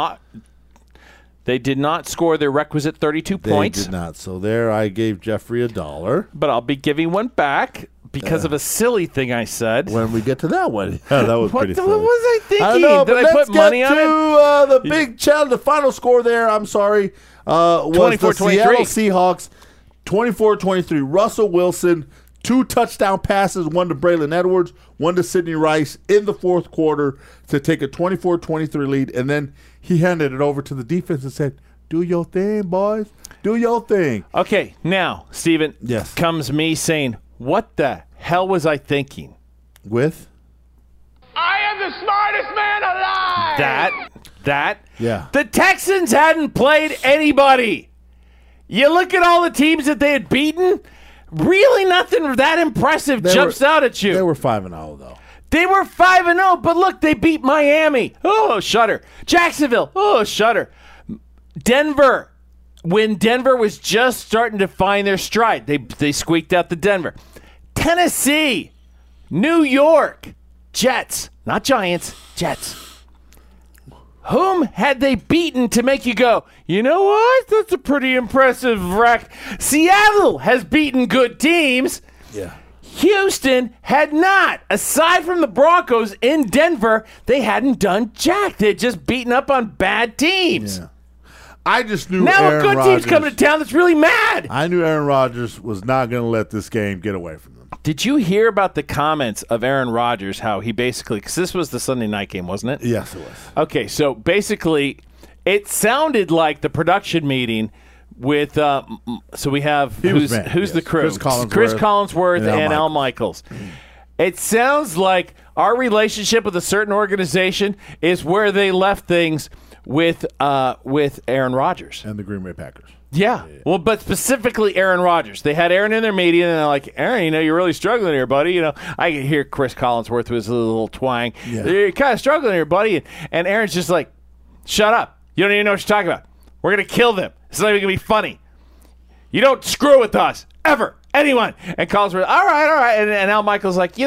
They did not score their requisite 32 points. They did not. So there, I gave Jeffrey $1. But I'll be giving one back because of a silly thing I said. When we get to that one, yeah, that was pretty funny. What was I thinking? I know, Did but I let's put money get on it? to the big challenge. The final score there, I'm sorry, was the 24-23. Seattle Seahawks, 24-23. Russell Wilson, 2 touchdown passes, one to Braylon Edwards, one to Sidney Rice in the fourth quarter to take a 24-23 lead, and then he handed it over to the defense and said, do your thing, boys. Do your thing. Okay, now, Steven, Yes. comes me saying, what the hell was I thinking? With? I am the smartest man alive. That? Yeah. The Texans hadn't played anybody. You look at all the teams that they had beaten, really nothing that impressive jumps out at you. They were 5-0, though. They were 5-0, but look, they beat Miami. Oh, shudder. Jacksonville. Oh, shudder. Denver. When Denver was just starting to find their stride, they squeaked out the Denver. Tennessee. New York. Jets. Not Giants. Jets. Whom had they beaten to make you go, you know what? That's a pretty impressive wreck. Seattle has beaten good teams. Yeah. Houston had not. Aside from the Broncos in Denver, they hadn't done jack. They had just beaten up on bad teams. Yeah. I just knew Now Aaron a good Rodgers, team's coming to town that's really mad. I knew Aaron Rodgers was not going to let this game get away from them. Did you hear about the comments of Aaron Rodgers, how he basically, because this was the Sunday night game, wasn't it? Yes, it was. Okay, so basically, it sounded like the production meeting with, so we have, who's the crew? Chris Collinsworth and Al Michaels. It sounds like our relationship with a certain organization is where they left things with Aaron Rodgers. And the Green Bay Packers. Yeah. Well, but specifically Aaron Rodgers. They had Aaron in their meeting, and they're like, Aaron, you're really struggling here, buddy. I can hear Chris Collinsworth with his little twang. Yeah. You're kind of struggling here, buddy. And Aaron's just like, shut up. You don't even know what you're talking about. We're going to kill them. It's not even going to be funny. You don't screw with us. Ever. Anyone. And Collinsworth, all right. And Al Michaels like,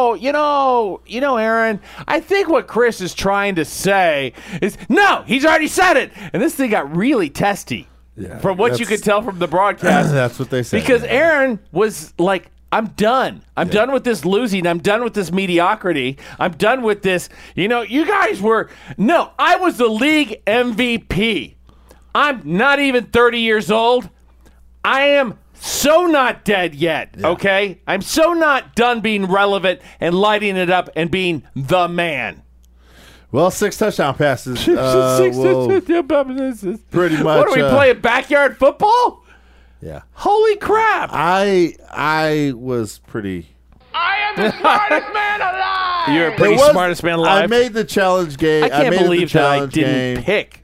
Aaron, I think what Chris is trying to say is, no, he's already said it. And this thing got really testy. Yeah, from what you could tell from the broadcast. That's what they said. Because Aaron was like, I'm done. I'm done with this losing. I'm done with this mediocrity. I'm done with this. You guys were, no, I was the league MVP. I'm not even 30 years old. I am so not dead yet, okay? I'm so not done being relevant and lighting it up and being the man. Well, 6 touchdown passes. Pretty much. What, do we play a backyard football? Yeah. Holy crap. I was pretty. I am the smartest man alive. You're a pretty smartest man alive. I made the challenge game. I can't believe that I didn't pick.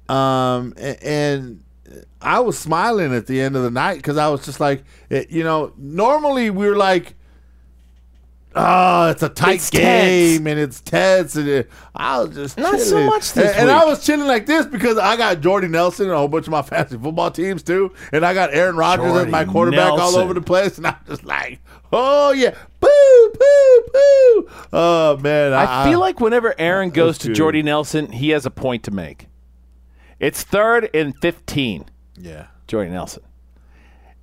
And I was smiling at the end of the night because I was just like, normally we're like, it's a tight game and it's tense. And I was just not chilling. so much this and week. I was chilling like this because I got Jordy Nelson and a whole bunch of my fantasy football teams too, and I got Aaron Rodgers as my quarterback all over the place, and I'm just like, oh yeah, boo, boo, boo. Oh man, I feel like whenever Aaron goes to Jordy Nelson, he has a point to make. It's 3rd and 15. Yeah, Jordy Nelson.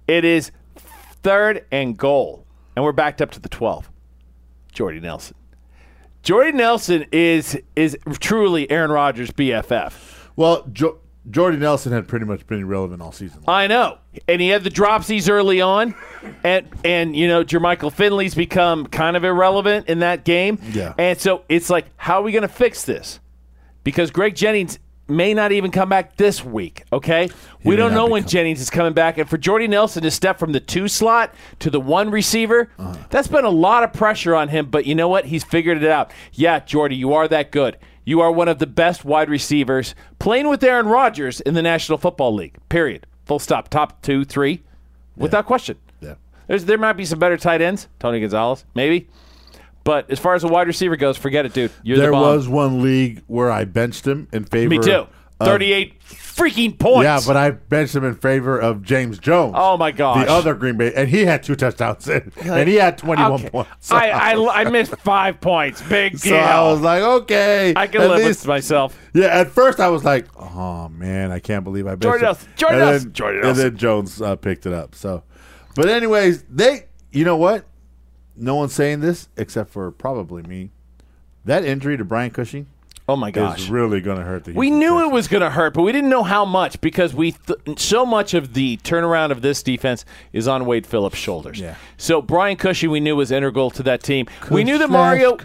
It is 3rd and goal, and we're backed up to the 12. Jordy Nelson. Jordy Nelson is truly Aaron Rodgers' BFF. Well, Jordy Nelson had pretty much been irrelevant all season long. I know. And he had the dropsies early on. And Jermichael Finley's become kind of irrelevant in that game. Yeah. And so it's like, how are we going to fix this? Because Greg Jennings may not even come back this week, okay? We don't know when Jennings is coming back. And for Jordy Nelson to step from the 2 slot to the 1 receiver, that's been a lot of pressure on him. But you know what? He's figured it out. Yeah, Jordy, you are that good. You are one of the best wide receivers playing with Aaron Rodgers in the National Football League, period. Full stop. Top 2, 3, without question. Yeah. There might be some better tight ends. Tony Gonzalez, maybe. But as far as a wide receiver goes, forget it, dude. You're the bomb. There was one league where I benched him in favor. Me too. 38 freaking points. Yeah, but I benched him in favor of James Jones. Oh my gosh. The other Green Bay, and he had 2 touchdowns and he had 21 points. I missed 5 points. Big deal. So I was like, okay, I can live with myself. Yeah, at first I was like, oh man, I can't believe I benched him. Jordy Nelson. And then Jones picked it up. So, but anyways, you know what? No one's saying this except for probably me. That injury to Brian Cushing, oh my gosh, is really going to hurt the Houston We knew Texans. it was going to hurt, but we didn't know how much because so much of the turnaround of this defense is on Wade Phillips' shoulders. Yeah. So Brian Cushing, we knew was integral to that team. We knew that Mario,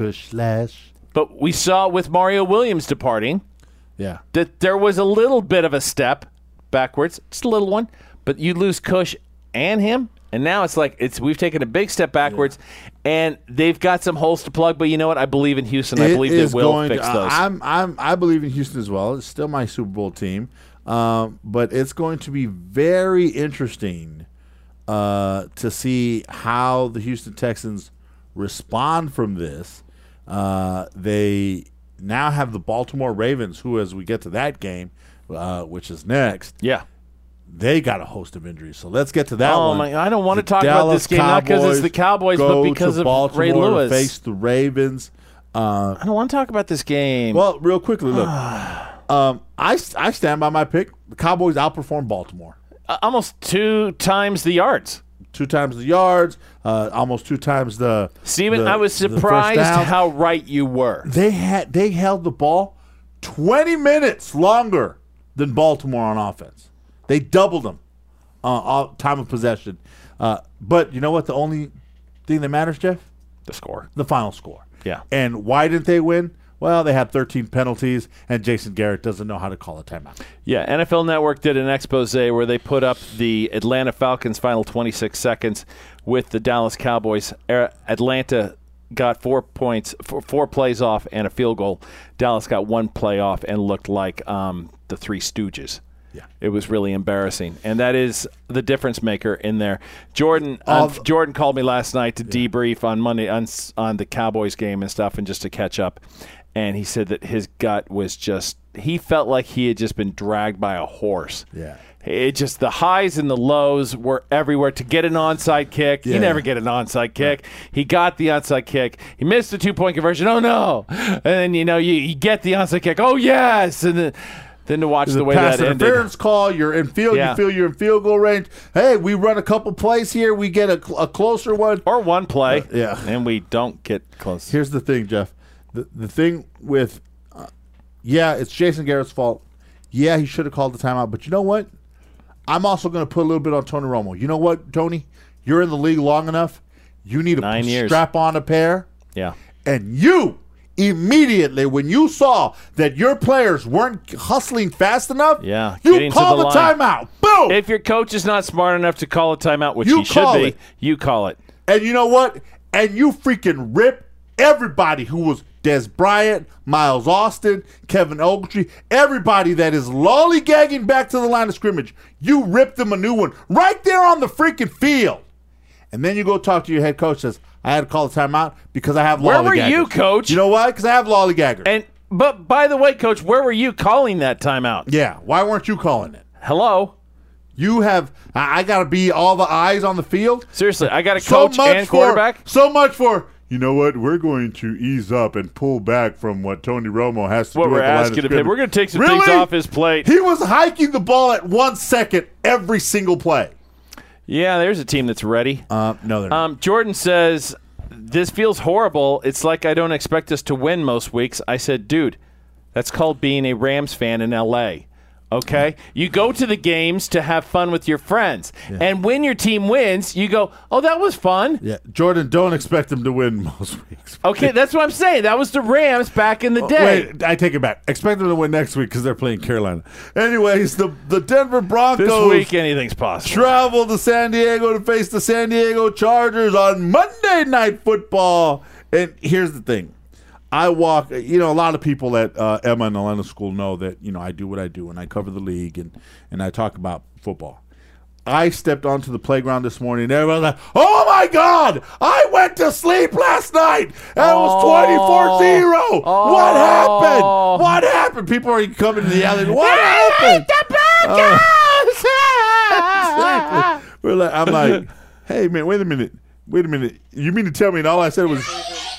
but we saw with Mario Williams departing, that there was a little bit of a step backwards, just a little one. But you lose Cush and him. And now it's like we've taken a big step backwards, and they've got some holes to plug. But you know what? I believe in Houston. I believe they will fix those. I believe in Houston as well. It's still my Super Bowl team, but it's going to be very interesting to see how the Houston Texans respond from this. They now have the Baltimore Ravens, who, as we get to that game, which is next, they got a host of injuries. So let's get to that one. Oh my! I don't want to talk about this game not because it's the Cowboys, but because of Baltimore Ray Lewis. To face the Ravens. I don't want to talk about this game. Well, real quickly, look. I stand by my pick. The Cowboys outperformed Baltimore. Almost 2 times the yards. 2 times the yards. Almost 2 times the. Steven, I was surprised how right you were. They held the ball 20 minutes longer than Baltimore on offense. They doubled them time of possession. But you know what? The only thing that matters, Jeff? The score. The final score. Yeah. And why didn't they win? Well, they had 13 penalties, and Jason Garrett doesn't know how to call a timeout. Yeah, NFL Network did an expose where they put up the Atlanta Falcons' final 26 seconds with the Dallas Cowboys. Atlanta got 4 points, 4 plays off, and a field goal. Dallas got 1 play off and looked like the Three Stooges. Yeah. It was really embarrassing. And that is the difference maker in there. Jordan called me last night to debrief on Monday on the Cowboys game and stuff and just to catch up. And he said that his gut was he felt like he had just been dragged by a horse. Yeah. It just, the highs and the lows were everywhere. To get an onside kick, you never get an onside kick. He got the onside kick. He missed the 2-point conversion. Oh, no. And then, you get the onside kick. Oh, yes. And then to watch the way that ended. Interference call, you're in field, you feel you're in field goal range. Hey, we run a couple plays here, we get a closer one. Or 1 play, and we don't get close. Here's the thing, Jeff. The thing with, it's Jason Garrett's fault. Yeah, he should have called the timeout. But you know what? I'm also going to put a little bit on Tony Romo. You know what, Tony? You're in the league long enough. You need to strap on a pair. Yeah. And you immediately, when you saw that your players weren't hustling fast enough, you call the timeout. Boom! If your coach is not smart enough to call a timeout, which he should be, you call it. And you know what? And you freaking rip everybody who was Des Bryant, Miles Austin, Kevin Ogletree, everybody that is lollygagging back to the line of scrimmage. You ripped them a new one right there on the freaking field. And then you go talk to your head coach, says, I had to call a timeout because I have lollygaggers. Where were you, Coach? You know why? Because I have lollygaggers. But by the way, Coach, where were you calling that timeout? Yeah, why weren't you calling it? Hello? You have, I got to be all the eyes on the field? Seriously, I got a coach and quarterback? So much for, you know what, we're going to ease up and pull back from what Tony Romo has to do at the line of scrimmage. We're going to take some things off his plate. He was hiking the ball at 1 second every single play. Yeah, there's a team that's ready. No, they're not. Jordan says, this feels horrible. It's like I don't expect us to win most weeks. I said, dude, that's called being a Rams fan in L.A., okay? You go to the games to have fun with your friends. Yeah. And when your team wins, you go, oh, that was fun. Yeah, Jordan, don't expect them to win most weeks. Okay, that's what I'm saying. That was the Rams back in the day. Wait, I take it back. Expect them to win next week because they're playing Carolina. Anyways, the Denver Broncos this week, anything's possible. Travel to San Diego to face the San Diego Chargers on Monday Night Football. And here's the thing. I walk, a lot of people at Emma and Elena School know that, I do what I do and I cover the league and I talk about football. I stepped onto the playground this morning and everyone was like, oh my God, I went to sleep last night and it was 24-0. What happened? What happened? People are coming to the alley. What happened? Exactly. I'm like, hey, man, wait a minute. You mean to tell me and all I said was...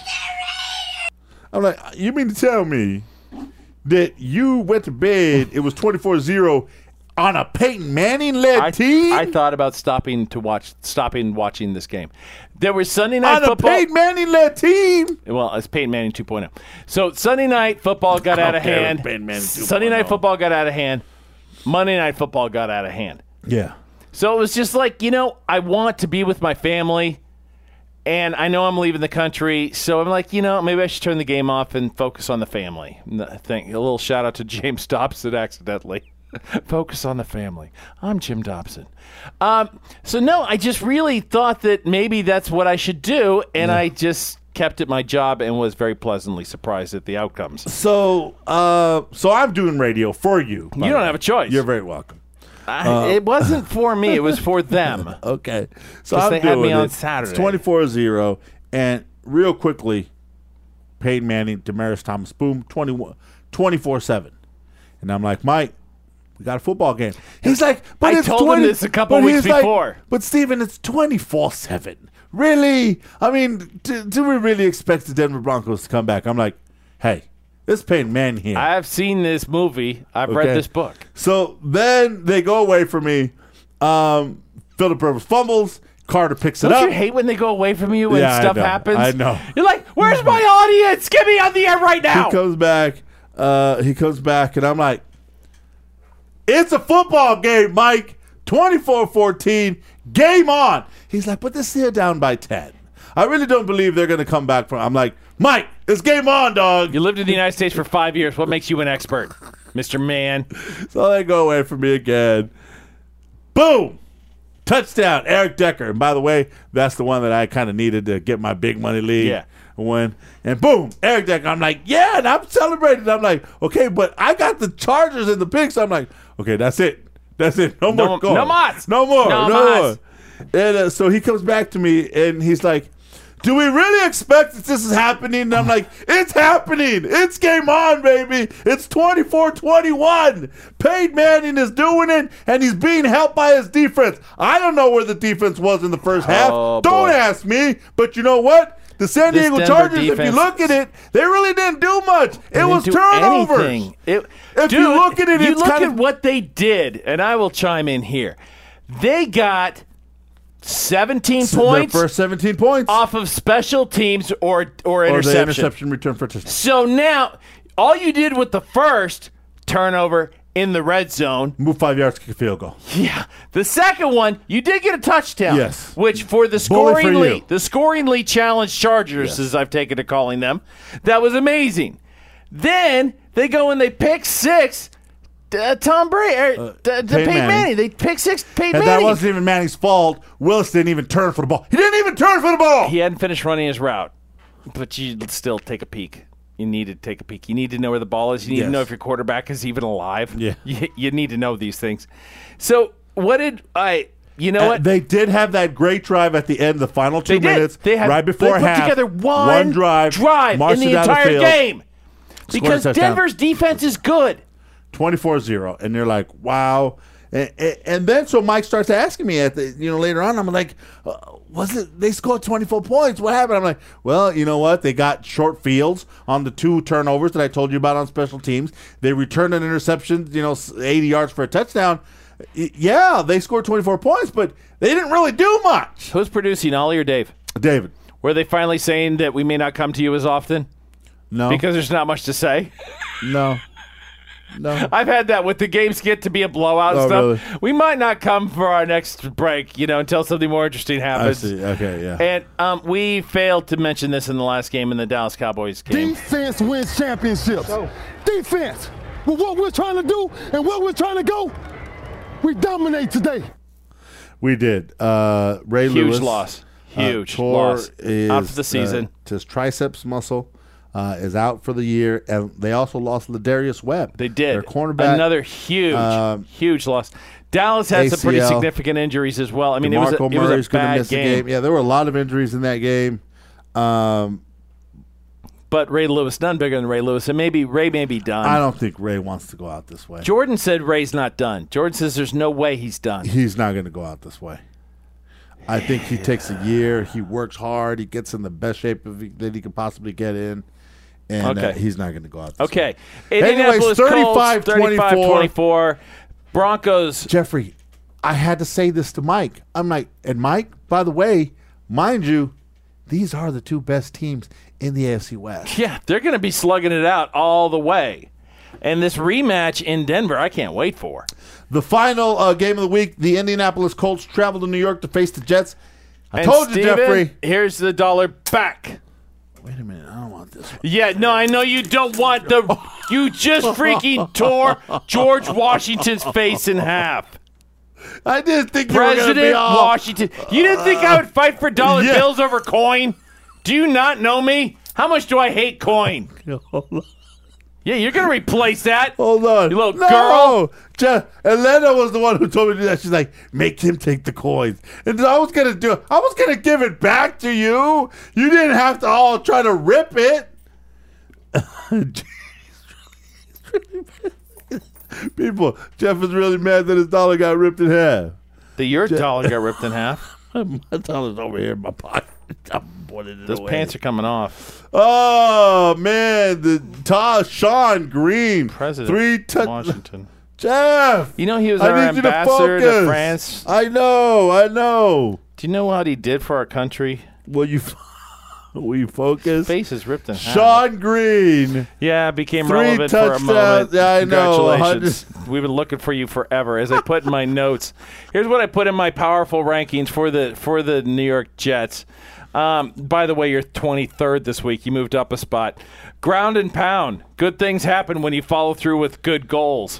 I'm like, you mean to tell me that you went to bed, it was 24-0 on a Peyton Manning-led team? I thought about stopping watching this game. There was Sunday Night Football. On a Peyton Manning-led team? Well, it's Peyton Manning 2.0. So Sunday Night Football got out of hand. Sunday Night Football got out of hand. Monday Night Football got out of hand. Yeah. So it was just like, I want to be with my family. And I know I'm leaving the country, so I'm like, maybe I should turn the game off and focus on the family. A little shout out to James Dobson accidentally. Focus on the family. I'm Jim Dobson. So no, I just really thought that maybe that's what I should do, and I just kept at my job and was very pleasantly surprised at the outcomes. So I'm doing radio for you. You don't have a choice. You're very welcome. It wasn't for me. It was for them. Okay. So they had me on Saturday. It's 24-0. And real quickly, Peyton Manning, Demaryius Thomas, boom, 24-7. And I'm like, Mike, we got a football game. He's like, but it's 20. I told him this a couple weeks before. Like, but, Steven, it's 24-7. Really? I mean, do we really expect the Denver Broncos to come back? I'm like, hey. This Peyton Manning here. I've seen this movie. I've read this book. So then they go away from me. Phillip Rivers fumbles. Carter picks it up. Don't you hate when they go away from you and stuff happens? I know. You're like, where's my audience? Get me on the air right now. He comes back, and I'm like, it's a football game, Mike. 24-14. Game on. He's like, but they're still down by 10. I really don't believe they're going to come back from. I'm like, Mike, it's game on, dog. You lived in the United States for 5 years. What makes you an expert, Mr. Man? So they go away from me again. Boom. Touchdown, Eric Decker. And by the way, that's the one that I kind of needed to get my big money league win. And boom, Eric Decker. I'm like, yeah, and I'm celebrating. I'm like, okay, but I got the Chargers and the picks. I'm like, okay, that's it. That's it. No more. No more. No more. And so he comes back to me, and he's like, do we really expect that this is happening? And I'm like, it's happening. It's game on, baby. It's 24-21. Peyton Manning is doing it, and he's being helped by his defense. I don't know where the defense was in the first half. Don't ask me. But you know what? The San Diego Chargers, if you look at it, they really didn't do much. It was turnovers. If you look at it, you look at what they did, and I will chime in here. They got 17 points. Their first 17 points off of special teams or interception. Or the interception return for a touchdown. So now, all you did with the first turnover in the red zone. Move 5 yards, kick a field goal. Yeah. The second one, you did get a touchdown. Yes. Which for the scoringly challenged Chargers, as I've taken to calling them, that was amazing. Then they go and they pick six. Tom Brady, Peyton Manning. They picked six Peyton Manning. And that wasn't even Manning's fault. Willis didn't even turn for the ball. He didn't even turn for the ball. He hadn't finished running his route. But you still take a peek. You need to take a peek. You need to know where the ball is. You need to know if your quarterback is even alive. Yeah. You need to know these things. So what did I... You know what? They did have that great drive at the end, the final 2 minutes, right before half. They put together one drive in the entire game. Because Denver's defense is good. 24-0, and they're like, wow. And then so Mike starts asking me at the later on. I'm like, was it they scored 24 points? What happened? I'm like, well, you know what? They got short fields on the 2 turnovers that I told you about on special teams. They returned an interception, 80 yards for a touchdown. Yeah, they scored 24 points, but they didn't really do much. Who's producing, Ollie or Dave? David. Were they finally saying that we may not come to you as often? No. Because there's not much to say? No. I've had that with the games get to be a blowout and stuff. Really? We might not come for our next break, until something more interesting happens. I see. Okay, yeah. And we failed to mention this in the last game in the Dallas Cowboys game. Defense wins championships. Defense. With what we're trying to do and where we're trying to go, we dominate today. We did. Ray Lewis. Huge loss. Huge loss. Out for the season. His triceps muscle is out for the year, and they also lost Ladarius Webb. They did. Their cornerback. Another huge loss. Dallas had some pretty ACL. significant injuries as well. I mean, DeMarco it was Murray's a gonna bad miss the game. Yeah, there were a lot of injuries in that game. But Ray Lewis, none bigger than Ray Lewis, and Ray may be done. I don't think Ray wants to go out this way. Jordan said Ray's not done. Jordan says there's no way he's done. He's not going to go out this way. I think he takes a year. He works hard. He gets in the best shape that he could possibly get in. And he's not going to go out this way. Indianapolis Colts, 35-24. 35-24. Broncos. Jeffrey, I had to say this to Mike. I'm like, and Mike, by the way, mind you, these are the two best teams in the AFC West. Yeah, they're going to be slugging it out all the way. And this rematch in Denver, I can't wait for. The final game of the week, the Indianapolis Colts travel to New York to face the Jets. I And told you, Steven, Jeffrey. Here's the dollar back. Wait a minute. I don't want this one. Yeah, no, I know you don't want the... You just freaking tore George Washington's face in half. I didn't think you were going to be President off. Washington. You didn't think I would fight for dollar Yeah. bills over coin? Do you not know me? How much do I hate coin? Yeah, you're going to replace that. Hold on. You little girl. Elena was the one who told me to do that. She's like, make him take the coins. And I was going to do it. I was going to give it back to you. You didn't have to all try to rip it. People, Jeff is really mad that his dollar got ripped in half. Your dollar got ripped in half. My dollar's over here in my pocket. I'm putting it Those away. pants are coming off. Oh, man. Sean Green. President Washington. Jeff. You know he was I our need you to ambassador to focus. France. I know. Do you know what he did for our country? Will you focus? His face is ripped in half. Sean Green. Yeah, became 3 relevant for a touchdowns. moment. Yeah, I know. Congratulations. We've been looking for you forever. As I put in my notes, here's what I put in my powerful rankings for the New York Jets. By the way, you're 23rd this week. You moved up a spot. Ground and pound. Good things happen when you follow through with good goals.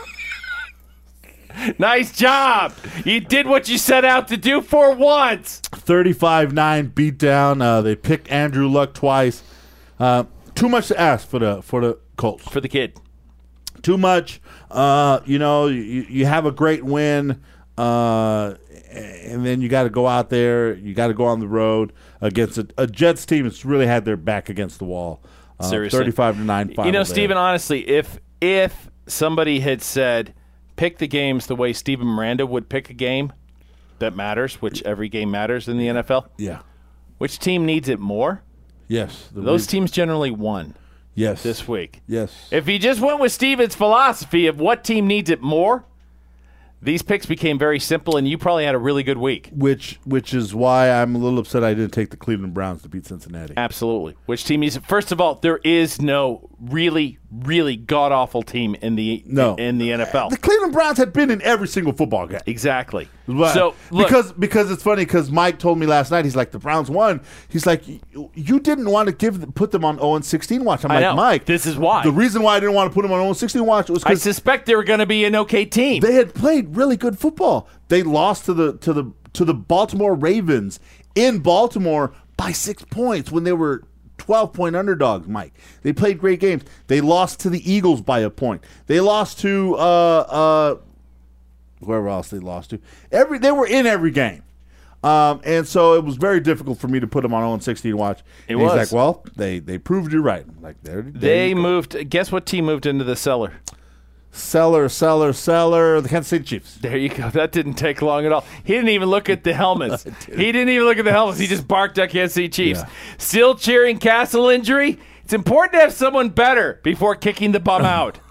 Nice job. You did what you set out to do for once. 35-9 beatdown. They picked Andrew Luck twice. Too much to ask for the Colts. For the kid. Too much. You have a great win, and then you got to go out there. You got to go on the road against a Jets team that's really had their back against the wall. Seriously. 35-9 final. You know, Stephen, honestly, if somebody had said, pick the games the way Steven Miranda would pick a game that matters, which every game matters in the NFL. Yeah. Which team needs it more? Yes. Those teams generally won this week. Yes. If he just went with Steven's philosophy of what team needs it more, these picks became very simple, and you probably had a really good week. Which is why I'm a little upset I didn't take the Cleveland Browns to beat Cincinnati. Absolutely. Which team is? First of all, there is no really, really god awful team in the NFL. The Cleveland Browns had been in every single football game. Exactly. But So look, because it's funny because Mike told me last night, he's like, the Browns won. He's like, you didn't want to put them on 0-16 watch. I'm I like, know. Mike, This is why. the reason why I didn't want to put them on 0-16 watch was I because suspect they were going to be an okay team. they had played really good football. They lost to the Baltimore Ravens in Baltimore by 6 points when they were 12-point underdogs, Mike. They played great games. They lost to the Eagles by a point. They lost to whoever else they lost to. They were in every game. And so it was very difficult for me to put them on 0-16 watch. And he's like, well, they proved you right. I'm like, there They you go. moved. Guess what team moved into the cellar? Seller. The Kansas City Chiefs. There you go. That didn't take long at all. He didn't even look at the helmets. He didn't even look at the helmets. He just barked at Kansas City Chiefs. Yeah. Still cheering Castle injury. It's important to have someone better before kicking the bum out.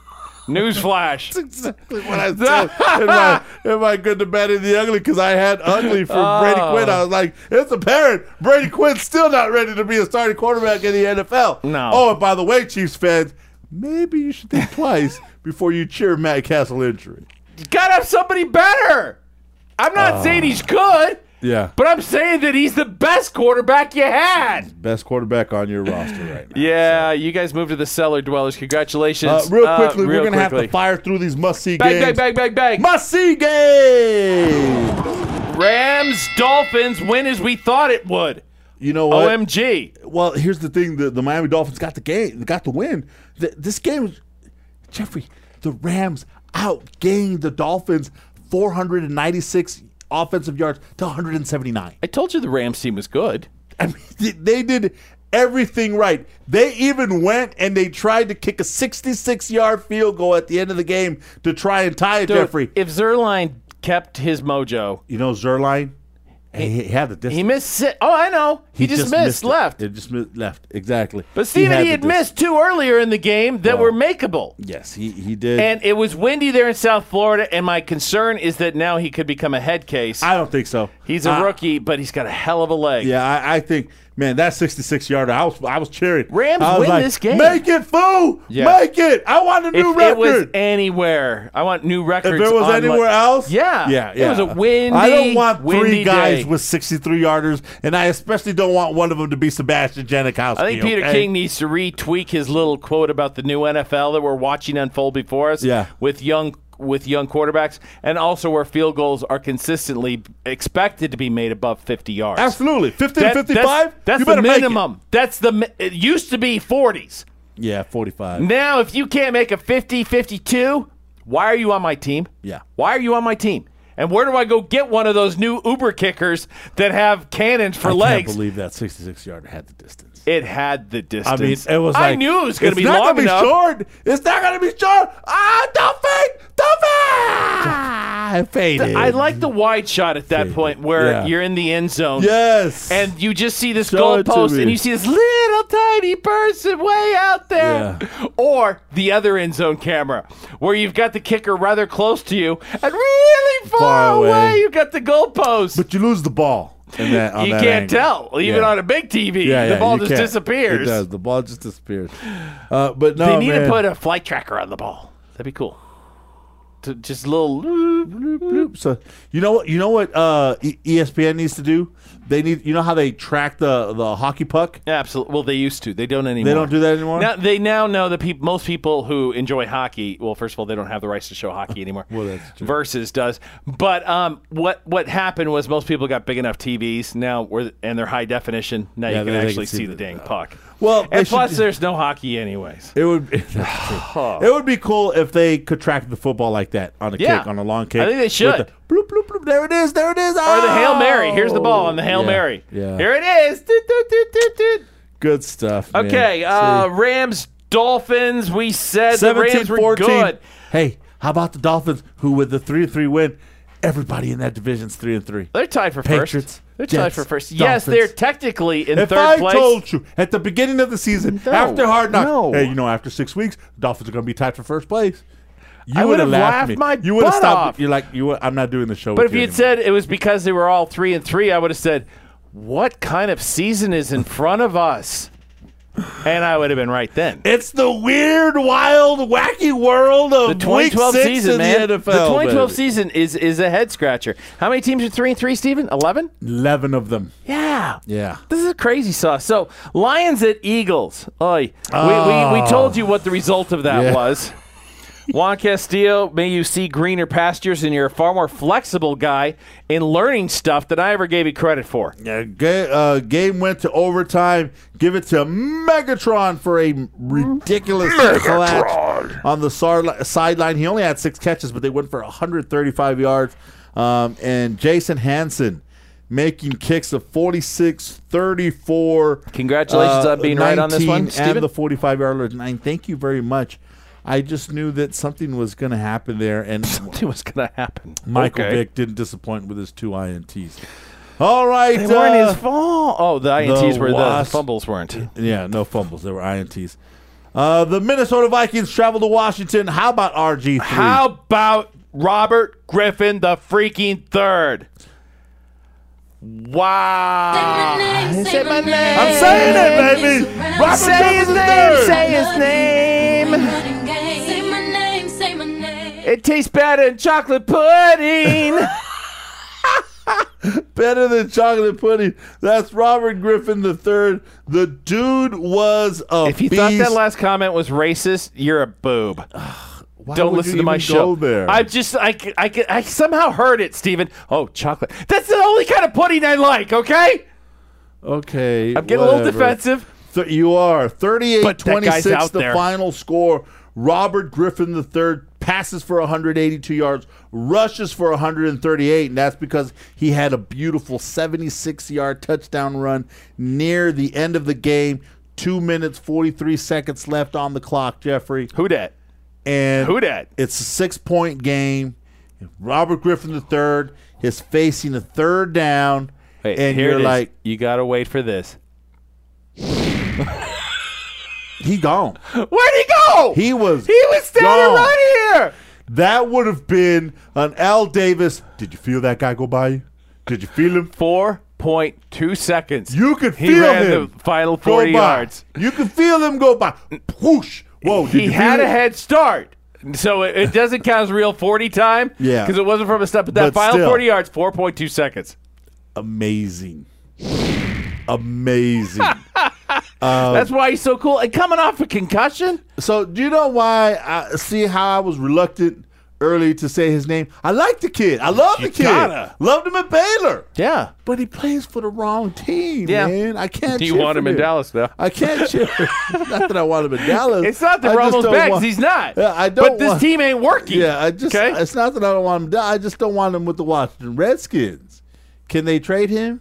Newsflash. That's exactly what I said in my Good, the Bad, and the Ugly, because I had Ugly for Brady Quinn. I was like, it's apparent Brady Quinn's still not ready to be a starting quarterback in the NFL. No. Oh, and by the way, Chiefs fans, maybe you should think twice before you cheer Matt Castle injury. You got to have somebody better. I'm not saying he's good. Yeah. But I'm saying that he's the best quarterback you had. Best quarterback on your roster right now. Yeah, you guys moved to the cellar dwellers. Congratulations. Real quickly, we're going to have to fire through these must-see games. Bang. Must-see games! Rams, Dolphins win as we thought it would. You know what? OMG. Well, here's the thing. The Miami Dolphins got the game. They got the win. This game, Jeffrey, the Rams outgained the Dolphins 496 offensive yards to 179. I told you the Rams team was good. I mean, they did everything right. They even went and they tried to kick a 66-yard field goal at the end of the game to try and tie it, Jeffrey. If Zerline kept his mojo. You know Zerline? He had the distance. He missed it. Oh, I know. He just missed left. It just left, exactly. But, Steven, he had missed two earlier in the game that were makeable. Yes, he did. And it was windy there in South Florida, and my concern is that now he could become a head case. I don't think so. He's a rookie, but he's got a hell of a leg. Yeah, I think, man, that 66-yarder, I was cheering. Rams win this game. Make it, fool! Yeah. Make it! I want a new record. If it was anywhere, I want new records. If it was anywhere else? Yeah. It was a windy, I don't want three guys day. with 63-yarders, and I especially don't want one of them to be Sebastian Janikowski. I think Peter King needs to retweak his little quote about the new NFL that we're watching unfold before us with young quarterbacks, and also where field goals are consistently expected to be made above 50 yards. Absolutely. 50 to 55? That's the minimum. It used to be 40s. Yeah, 45. Now, if you can't make a 50, 52, why are you on my team? Yeah. Why are you on my team? And where do I go get one of those new Uber kickers that have cannons for legs? I can't believe that 66-yarder had the distance. It had the distance. I mean, it was I knew it was going to be long enough. It's not going to be short. It's not going to be short. Don't fade. Faded. I like the wide shot at that point where you're in the end zone. Yes. And you just see this goalpost and you see this little tiny person way out there. Yeah. Or the other end zone camera where you've got the kicker rather close to you and really far away you've got the goalpost. But you lose the ball. You can't tell. Even on a big TV, the ball just disappears. It does. The ball just disappears. But no, they need to put a flight tracker on the ball. That'd be cool. Just a little bloop, bloop, bloop. So you know what ESPN needs to do? They need, you know how they track the hockey puck? Absolutely. Well, they used to. They don't anymore. They don't do that anymore? Now, they now know that most people who enjoy hockey, well, first of all, they don't have the rights to show hockey anymore. Well, that's true. Versus does. But what happened was most people got big enough TVs now, and they're high definition. Now you can actually see the dang puck. Well, and plus, there's no hockey anyways. It would be cool if they could track the football like that on a kick, on a long kick. I think they should. Bloop, bloop, bloop. There it is. There it is. Or the Hail Mary. Here's the ball on the Hail Mary. Yeah. Here it is. Doot, doot, doot, doot, doot. Good stuff. Man. Okay. Rams, Dolphins. We said the Rams were good. Hey, how about the Dolphins, who with the 3-3 win, everybody in that division's 3-3. They're tied for Patriots, first. They're Jets, tied for first. Dolphins. Yes, they're technically in third place. If I told you at the beginning of the season, after Hard Knocks, hey, after 6 weeks, Dolphins are going to be tied for first place. You would have laughed my You would have butt stopped. off. You're like, I'm not doing the show. But if you had said it was because they were all 3-3, I would have said, what kind of season is in front of us? And I would have been right then. It's the weird, wild, wacky world of the 2012 week 6 season, in man. the NFL. The 2012 season is a head scratcher. How many teams are 3-3, Steven? 11? 11 of them. Yeah. Yeah. This is a crazy sauce. So, Lions at Eagles. Oy. We told you what the result of that was. Juan Castillo, may you see greener pastures, and you're a far more flexible guy in learning stuff than I ever gave you credit for. Yeah, game went to overtime. Give it to Megatron for a ridiculous clutch on the sideline. He only had 6 catches, but they went for 135 yards. And Jason Hansen making kicks of 46, 34. Congratulations on being right on this one, Steven. And the 45-yard line. Thank you very much. I just knew that something was going to happen there. And something was going to happen. Michael Vick didn't disappoint with his 2 INTs. All right. They weren't his fault. Oh, the INTs were the fumbles weren't. Yeah, no fumbles. They were INTs. The Minnesota Vikings travel to Washington. How about RG3? How about Robert Griffin the freaking third? Wow. Say my name. I'm saying it, baby. Robert Say his Griffin name. III. Say his name. Say my name. Say my name. It tastes better than chocolate pudding. Better than chocolate pudding. That's Robert Griffin III. The dude was a If you beast. thought that last comment was racist, you're a boob. Why Don't would listen you to my even show. Go there? I somehow heard it, Steven. Oh, chocolate. That's the only kind of pudding I like, okay? Okay. I'm getting a little defensive. You are. But that guy's 38-26, out the there. final score. Robert Griffin III passes for 182 yards, rushes for 138, and that's because he had a beautiful 76-yard touchdown run near the end of the game. 2 minutes, 43 seconds left on the clock, Jeffrey. Who dat? And Who dat? it's a 6-point game. Robert Griffin III is facing a third down, Wait, and here you're it is. like, You got to wait for this. he gone. Where'd he go? He was standing gone. right here. That would have been an Al Davis. Did you feel that guy go by you? Did you feel him? 4.2 seconds. You could He feel ran him the final go 40 by. yards. You could feel him go by. Whoosh. Whoa. Did He you had feel a it? head start. So it doesn't count as real 40 time. Yeah. Because it wasn't from a step. But that But final still. 40 yards, 4.2 seconds. Amazing. Amazing. That's why he's so cool. And coming off a concussion. So do you know why see how I was reluctant early to say his name? I like the kid. I love the kid. gotta. Loved him at Baylor. Yeah. But he plays for the wrong team, Yeah. man. I can't You cheer want for him in Dallas, though. I can't cheer. Not that I want him in Dallas. It's not that I just Ramos don't bad, 'cause want- he's not. Yeah, I don't But this want- team ain't working. Yeah, I just. Okay? It's not that I don't want him. I just don't want him with the Washington Redskins. Can they trade him?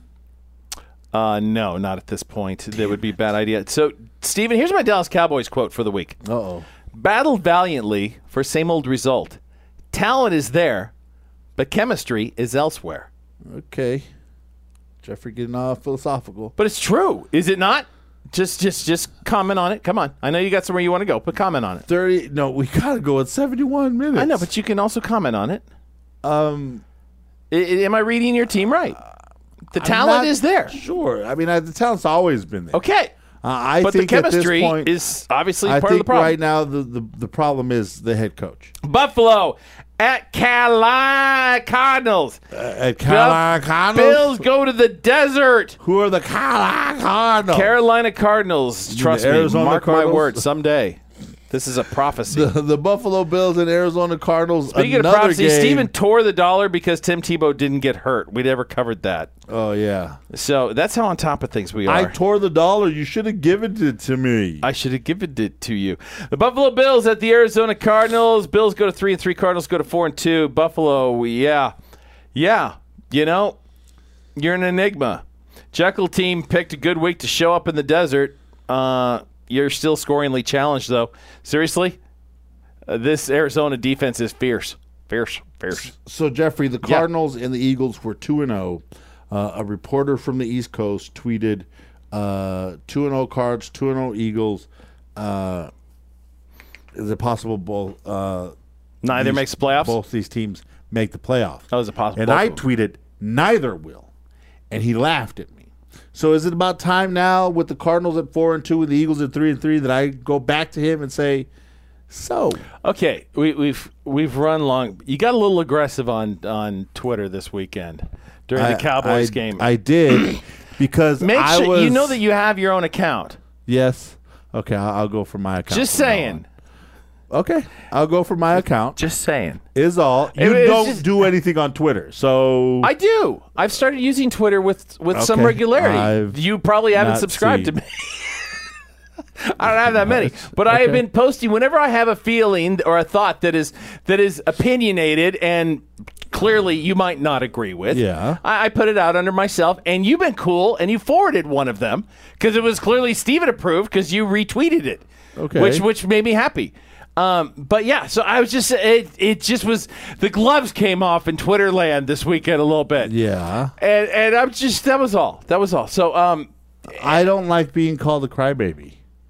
No, not at this point. That would be a bad idea. So, Steven, here's my Dallas Cowboys quote for the week. Uh-oh. Battled valiantly for same old result. Talent is there, but chemistry is elsewhere. Okay. Jeffrey getting all philosophical. But it's true, is it not? Just comment on it. Come on. I know you got somewhere you want to go, but comment on it. 30. No, we gotta go at 71 minutes. I know, but you can also comment on it. Am I reading your team right? The talent is there. Sure. I mean, the talent's always been there. Okay. I But think the at this chemistry point, is obviously I part of the think problem. right now the problem is the head coach. Buffalo at Carolina Cardinals. At Carolina Cardinals? Bills go to the desert. Who are the Carolina Cardinals? Carolina Cardinals. Trust me. Arizona Mark Cardinals? my words. Someday. This is a prophecy. The Buffalo Bills and Arizona Cardinals. Speaking of another prophecy, game. Steven tore the dollar because Tim Tebow didn't get hurt. We never covered that. Oh, yeah. So that's how on top of things we are. I tore the dollar. You should have given it to me. I should have given it to you. The Buffalo Bills at the Arizona Cardinals. Bills go to 3-3. Cardinals go to 4-2. Buffalo, yeah. You know, you're an enigma. Jekyll team picked a good week to show up in the desert. You're still scoringly challenged, though. Seriously, this Arizona defense is fierce. So, Jeffrey, the Cardinals and the Eagles were 2-0. A reporter from the East Coast tweeted 2-0 Cards, 2-0 Eagles. Is it possible Neither makes the playoffs? both these teams make the playoffs? How is it possible? And Both I of them. tweeted, neither will. And he laughed at me. So is it about time now with the Cardinals at 4-2 and the Eagles at 3-3 that I go back to him and say, so? Okay, we've run long. You got a little aggressive on Twitter this weekend during the Cowboys game. I did because Make I sure was. you know that you have your own account. Yes. Okay, I'll go for my account. Just from now saying. on. Okay, I'll go for my account. Just saying. Is all. You It's don't just- do anything on Twitter, so I do. I've started using Twitter with some Okay, regularity. I've You probably haven't not subscribed seen. to me. I don't have that many, but I have been posting whenever I have a feeling or a thought that is opinionated and clearly you might not agree with. Yeah. I put it out under myself, and you've been cool, and you forwarded one of them because it was clearly Steven approved because you retweeted it. Okay. Which made me happy. But yeah, so I was just it just was the gloves came off in Twitter land this weekend a little bit. yeah. And I'm just that was all. So I don't like being called a crybaby.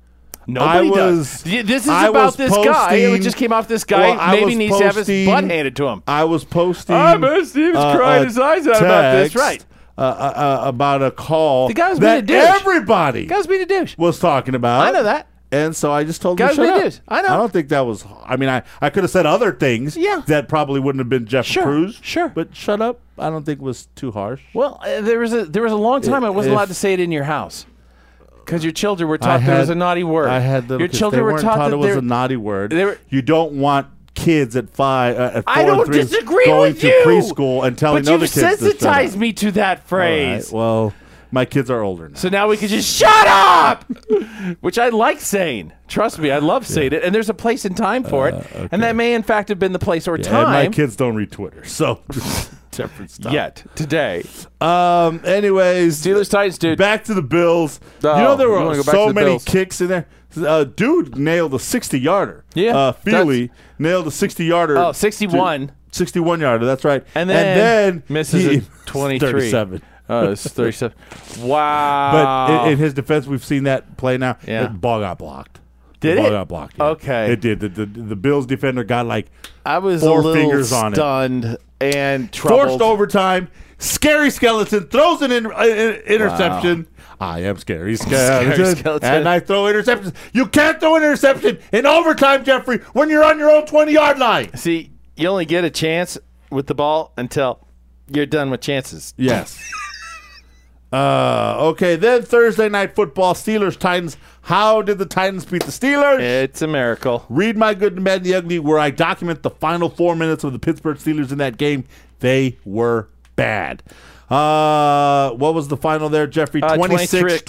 Nobody does. This is about this guy. It just came off this guy. Well, maybe needs to have his butt handed to him. I was posting. Steve's crying his eyes out about this. Right. About a call the guy was being a douche. Everybody the guy was being a douche. Was talking about. I know that. And so I just told him to shut up. I know. I don't think that was. I mean, I could have said other things. That probably wouldn't have been Jeff Cruz. Sure. But shut up. I don't think was too harsh. Well, there was a long time I wasn't allowed to say it in your house because your children were taught there was a naughty word. I had them. Your children were taught it was a naughty word. You don't want kids at 5, at 4 I don't and 3 disagree going with to you. preschool and telling but other kids to shut up. But you've sensitized me to that phrase. All right, well. My kids are older now. So now we can just shut up, which I like saying. Trust me, I love saying it. And there's a place and time for it. Okay. And that may, in fact, have been the place or time. And my kids don't read Twitter, so different stuff. Yet, today. Anyways. Steelers, Titans, dude. Back to the Bills. Oh, you know, there were so many Bills. kicks in there. Dude nailed a 60-yarder. Yeah. Feely nailed a 60-yarder. Oh, 61. 61-yarder, that's right. And then misses at 23. 37. Oh, it's 37. Wow. But in his defense, we've seen that play now. Yeah. The ball got blocked. Did the ball it? got blocked. Yeah. Okay. It did. The Bills defender got like I was 4 a little fingers on stunned and troubled. Forced overtime. Scary Skeleton throws an interception. Wow. I am Scary Skeleton. And I throw interceptions. You can't throw an interception in overtime, Jeffrey, when you're on your own 20-yard line. See, you only get a chance with the ball until you're done with chances. Yes. Okay, then Thursday Night Football, Steelers, Titans. How did the Titans beat the Steelers? It's a miracle. Read My Good, and Bad, and the Ugly, where I document the final 4 minutes of the Pittsburgh Steelers in that game. They were bad. What was the final there, Jeffrey? 26-23.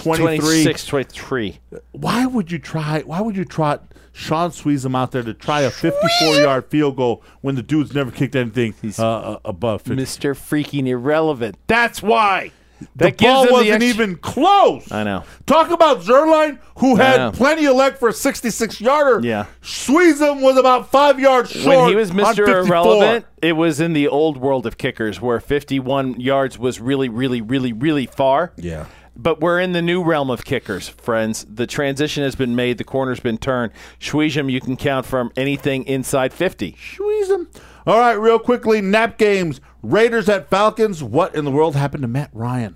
26-23. Why would you trot Sean Sweezum out there to try a 54-yard field goal when the dude's never kicked anything above 50? Mr. Freaking Irrelevant. That's why. The ball wasn't even close. I know. Talk about Zerline, who had plenty of leg for a 66-yarder. Yeah. Sweezum was about 5 yards short. When he was Mr. Irrelevant, it was in the old world of kickers where 51 yards was really, really, really, really far. Yeah. But we're in the new realm of kickers, friends. The transition has been made. The corner's been turned. Sweezum, you can count from anything inside 50. Sweezum. All right, real quickly, nap games. Raiders at Falcons. What in the world happened to Matt Ryan?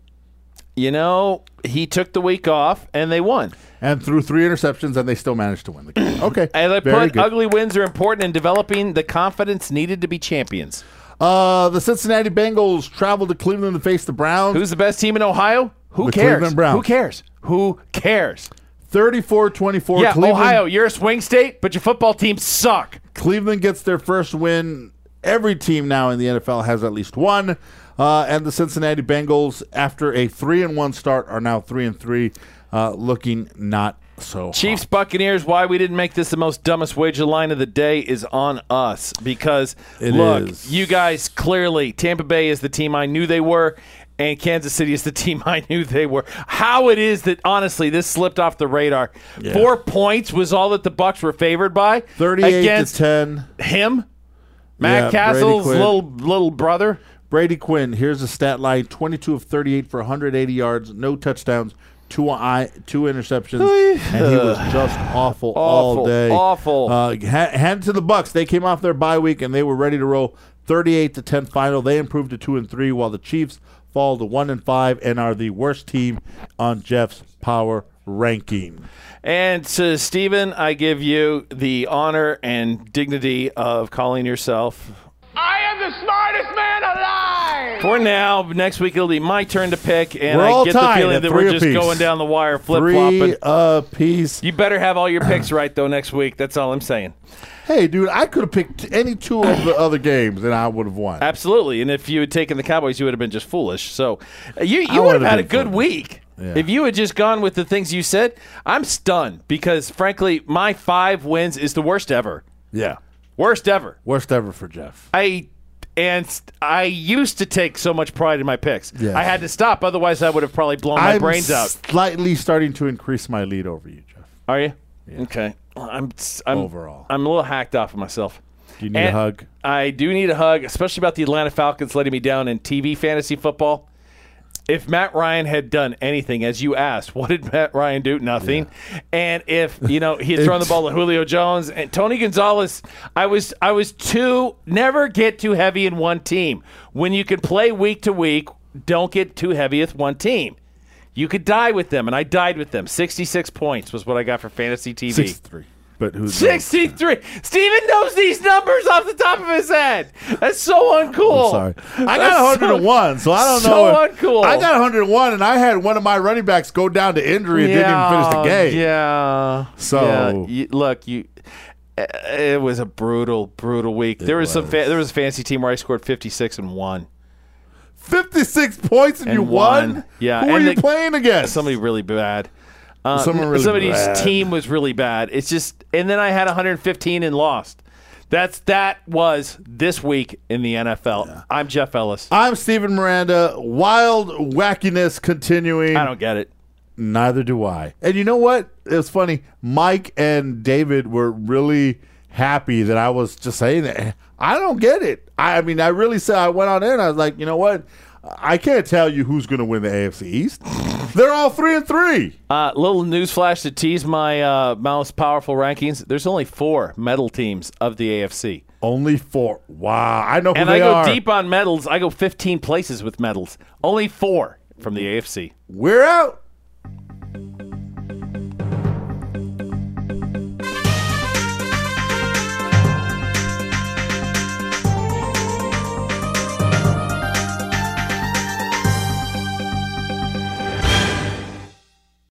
You know, he took the week off, and they won. And threw 3 interceptions, and they still managed to win the game. Okay. And ugly wins are important in developing the confidence needed to be champions. The Cincinnati Bengals traveled to Cleveland to face the Browns. Who's the best team in Ohio? Who The cares? Cleveland Browns. Who cares? Who cares? 34-24. Yeah, Cleveland. Ohio, you're a swing state, but your football teams suck. Cleveland gets their first win. Every team now in the NFL has at least one. And the Cincinnati Bengals, after a 3-1 start, are now 3-3, looking not so Chiefs, hot. Buccaneers, why we didn't make this the most dumbest wager line of the day is on us. Because, you guys, clearly, Tampa Bay is the team I knew they were, and Kansas City is the team I knew they were. How it is that, honestly, this slipped off the radar. Yeah. 4 points was all that the Bucs were favored by. 38-10. Him? Matt Castle's little brother? Brady Quinn, here's a stat line. 22 of 38 for 180 yards, no touchdowns, 2 interceptions, and he was just awful all day. Awful. Hand to the Bucs. They came off their bye week, and they were ready to roll. 38-10 final. They improved to 2-3, while the Chiefs fall to 1-5 and are the worst team on Jeff's power ranking. And to Steven, I give you the honor and dignity of calling yourself... I am the smartest man alive! For now, next week it'll be my turn to pick, and we're I get the tied feeling at that we're just apiece. going down the wire flip-flopping. 3 apiece. You better have all your picks right, though, next week. That's all I'm saying. Hey, dude, I could have picked any 2 of the other games, and I would have won. Absolutely, and if you had taken the Cowboys, you would have been just foolish. So you would have had a good week. Yeah. If you had just gone with the things you said. I'm stunned because, frankly, my 5 wins is the worst ever. Yeah. Worst ever. Worst ever for Jeff. I used to take so much pride in my picks. Yes. I had to stop, otherwise I would have probably blown my brains out. Slightly starting to increase my lead over you, Jeff. Are you? Yeah. Okay. I'm overall. I'm a little hacked off of myself. Do you need a hug? I do need a hug, especially about the Atlanta Falcons letting me down in TV fantasy football. if Matt Ryan had done anything, as you asked, what did Matt Ryan do? Nothing. Yeah. And if he had thrown the ball to Julio Jones and Tony Gonzalez, I was never get too heavy in one team. When you can play week to week, don't get too heavy with one team. You could die with them, and I died with them. 66 points was what I got for fantasy TV. 63. But who's 63. Steven knows these numbers off the top of his head. That's so uncool. I'm sorry. I got 101, so I don't know. So uncool. I got 101, and I had one of my running backs go down to injury and didn't even finish the game. Yeah. So it was a brutal week. There was a fantasy team where I scored 56 and won. 56 points and you won? Yeah. Who were you playing against? Somebody really bad. Somebody's team was really bad. It's just, and then I had 115 and lost. That was this week in the NFL. Yeah. I'm Jeff Ellis. I'm Steven Miranda. Wild wackiness continuing. I don't get it. Neither do I. And you know what? It was funny. Mike and David were really happy that I was just saying that. I don't get it. I mean, I really said, I went on there and I was like, you know what? I can't tell you who's going to win the AFC East. They're all 3-3. Little news flash to tease my most powerful rankings. There's only 4 medal teams of the AFC. Only 4. Wow. I know who and they are. And I go deep on medals. I go 15 places with medals. Only 4 from the AFC. We're out.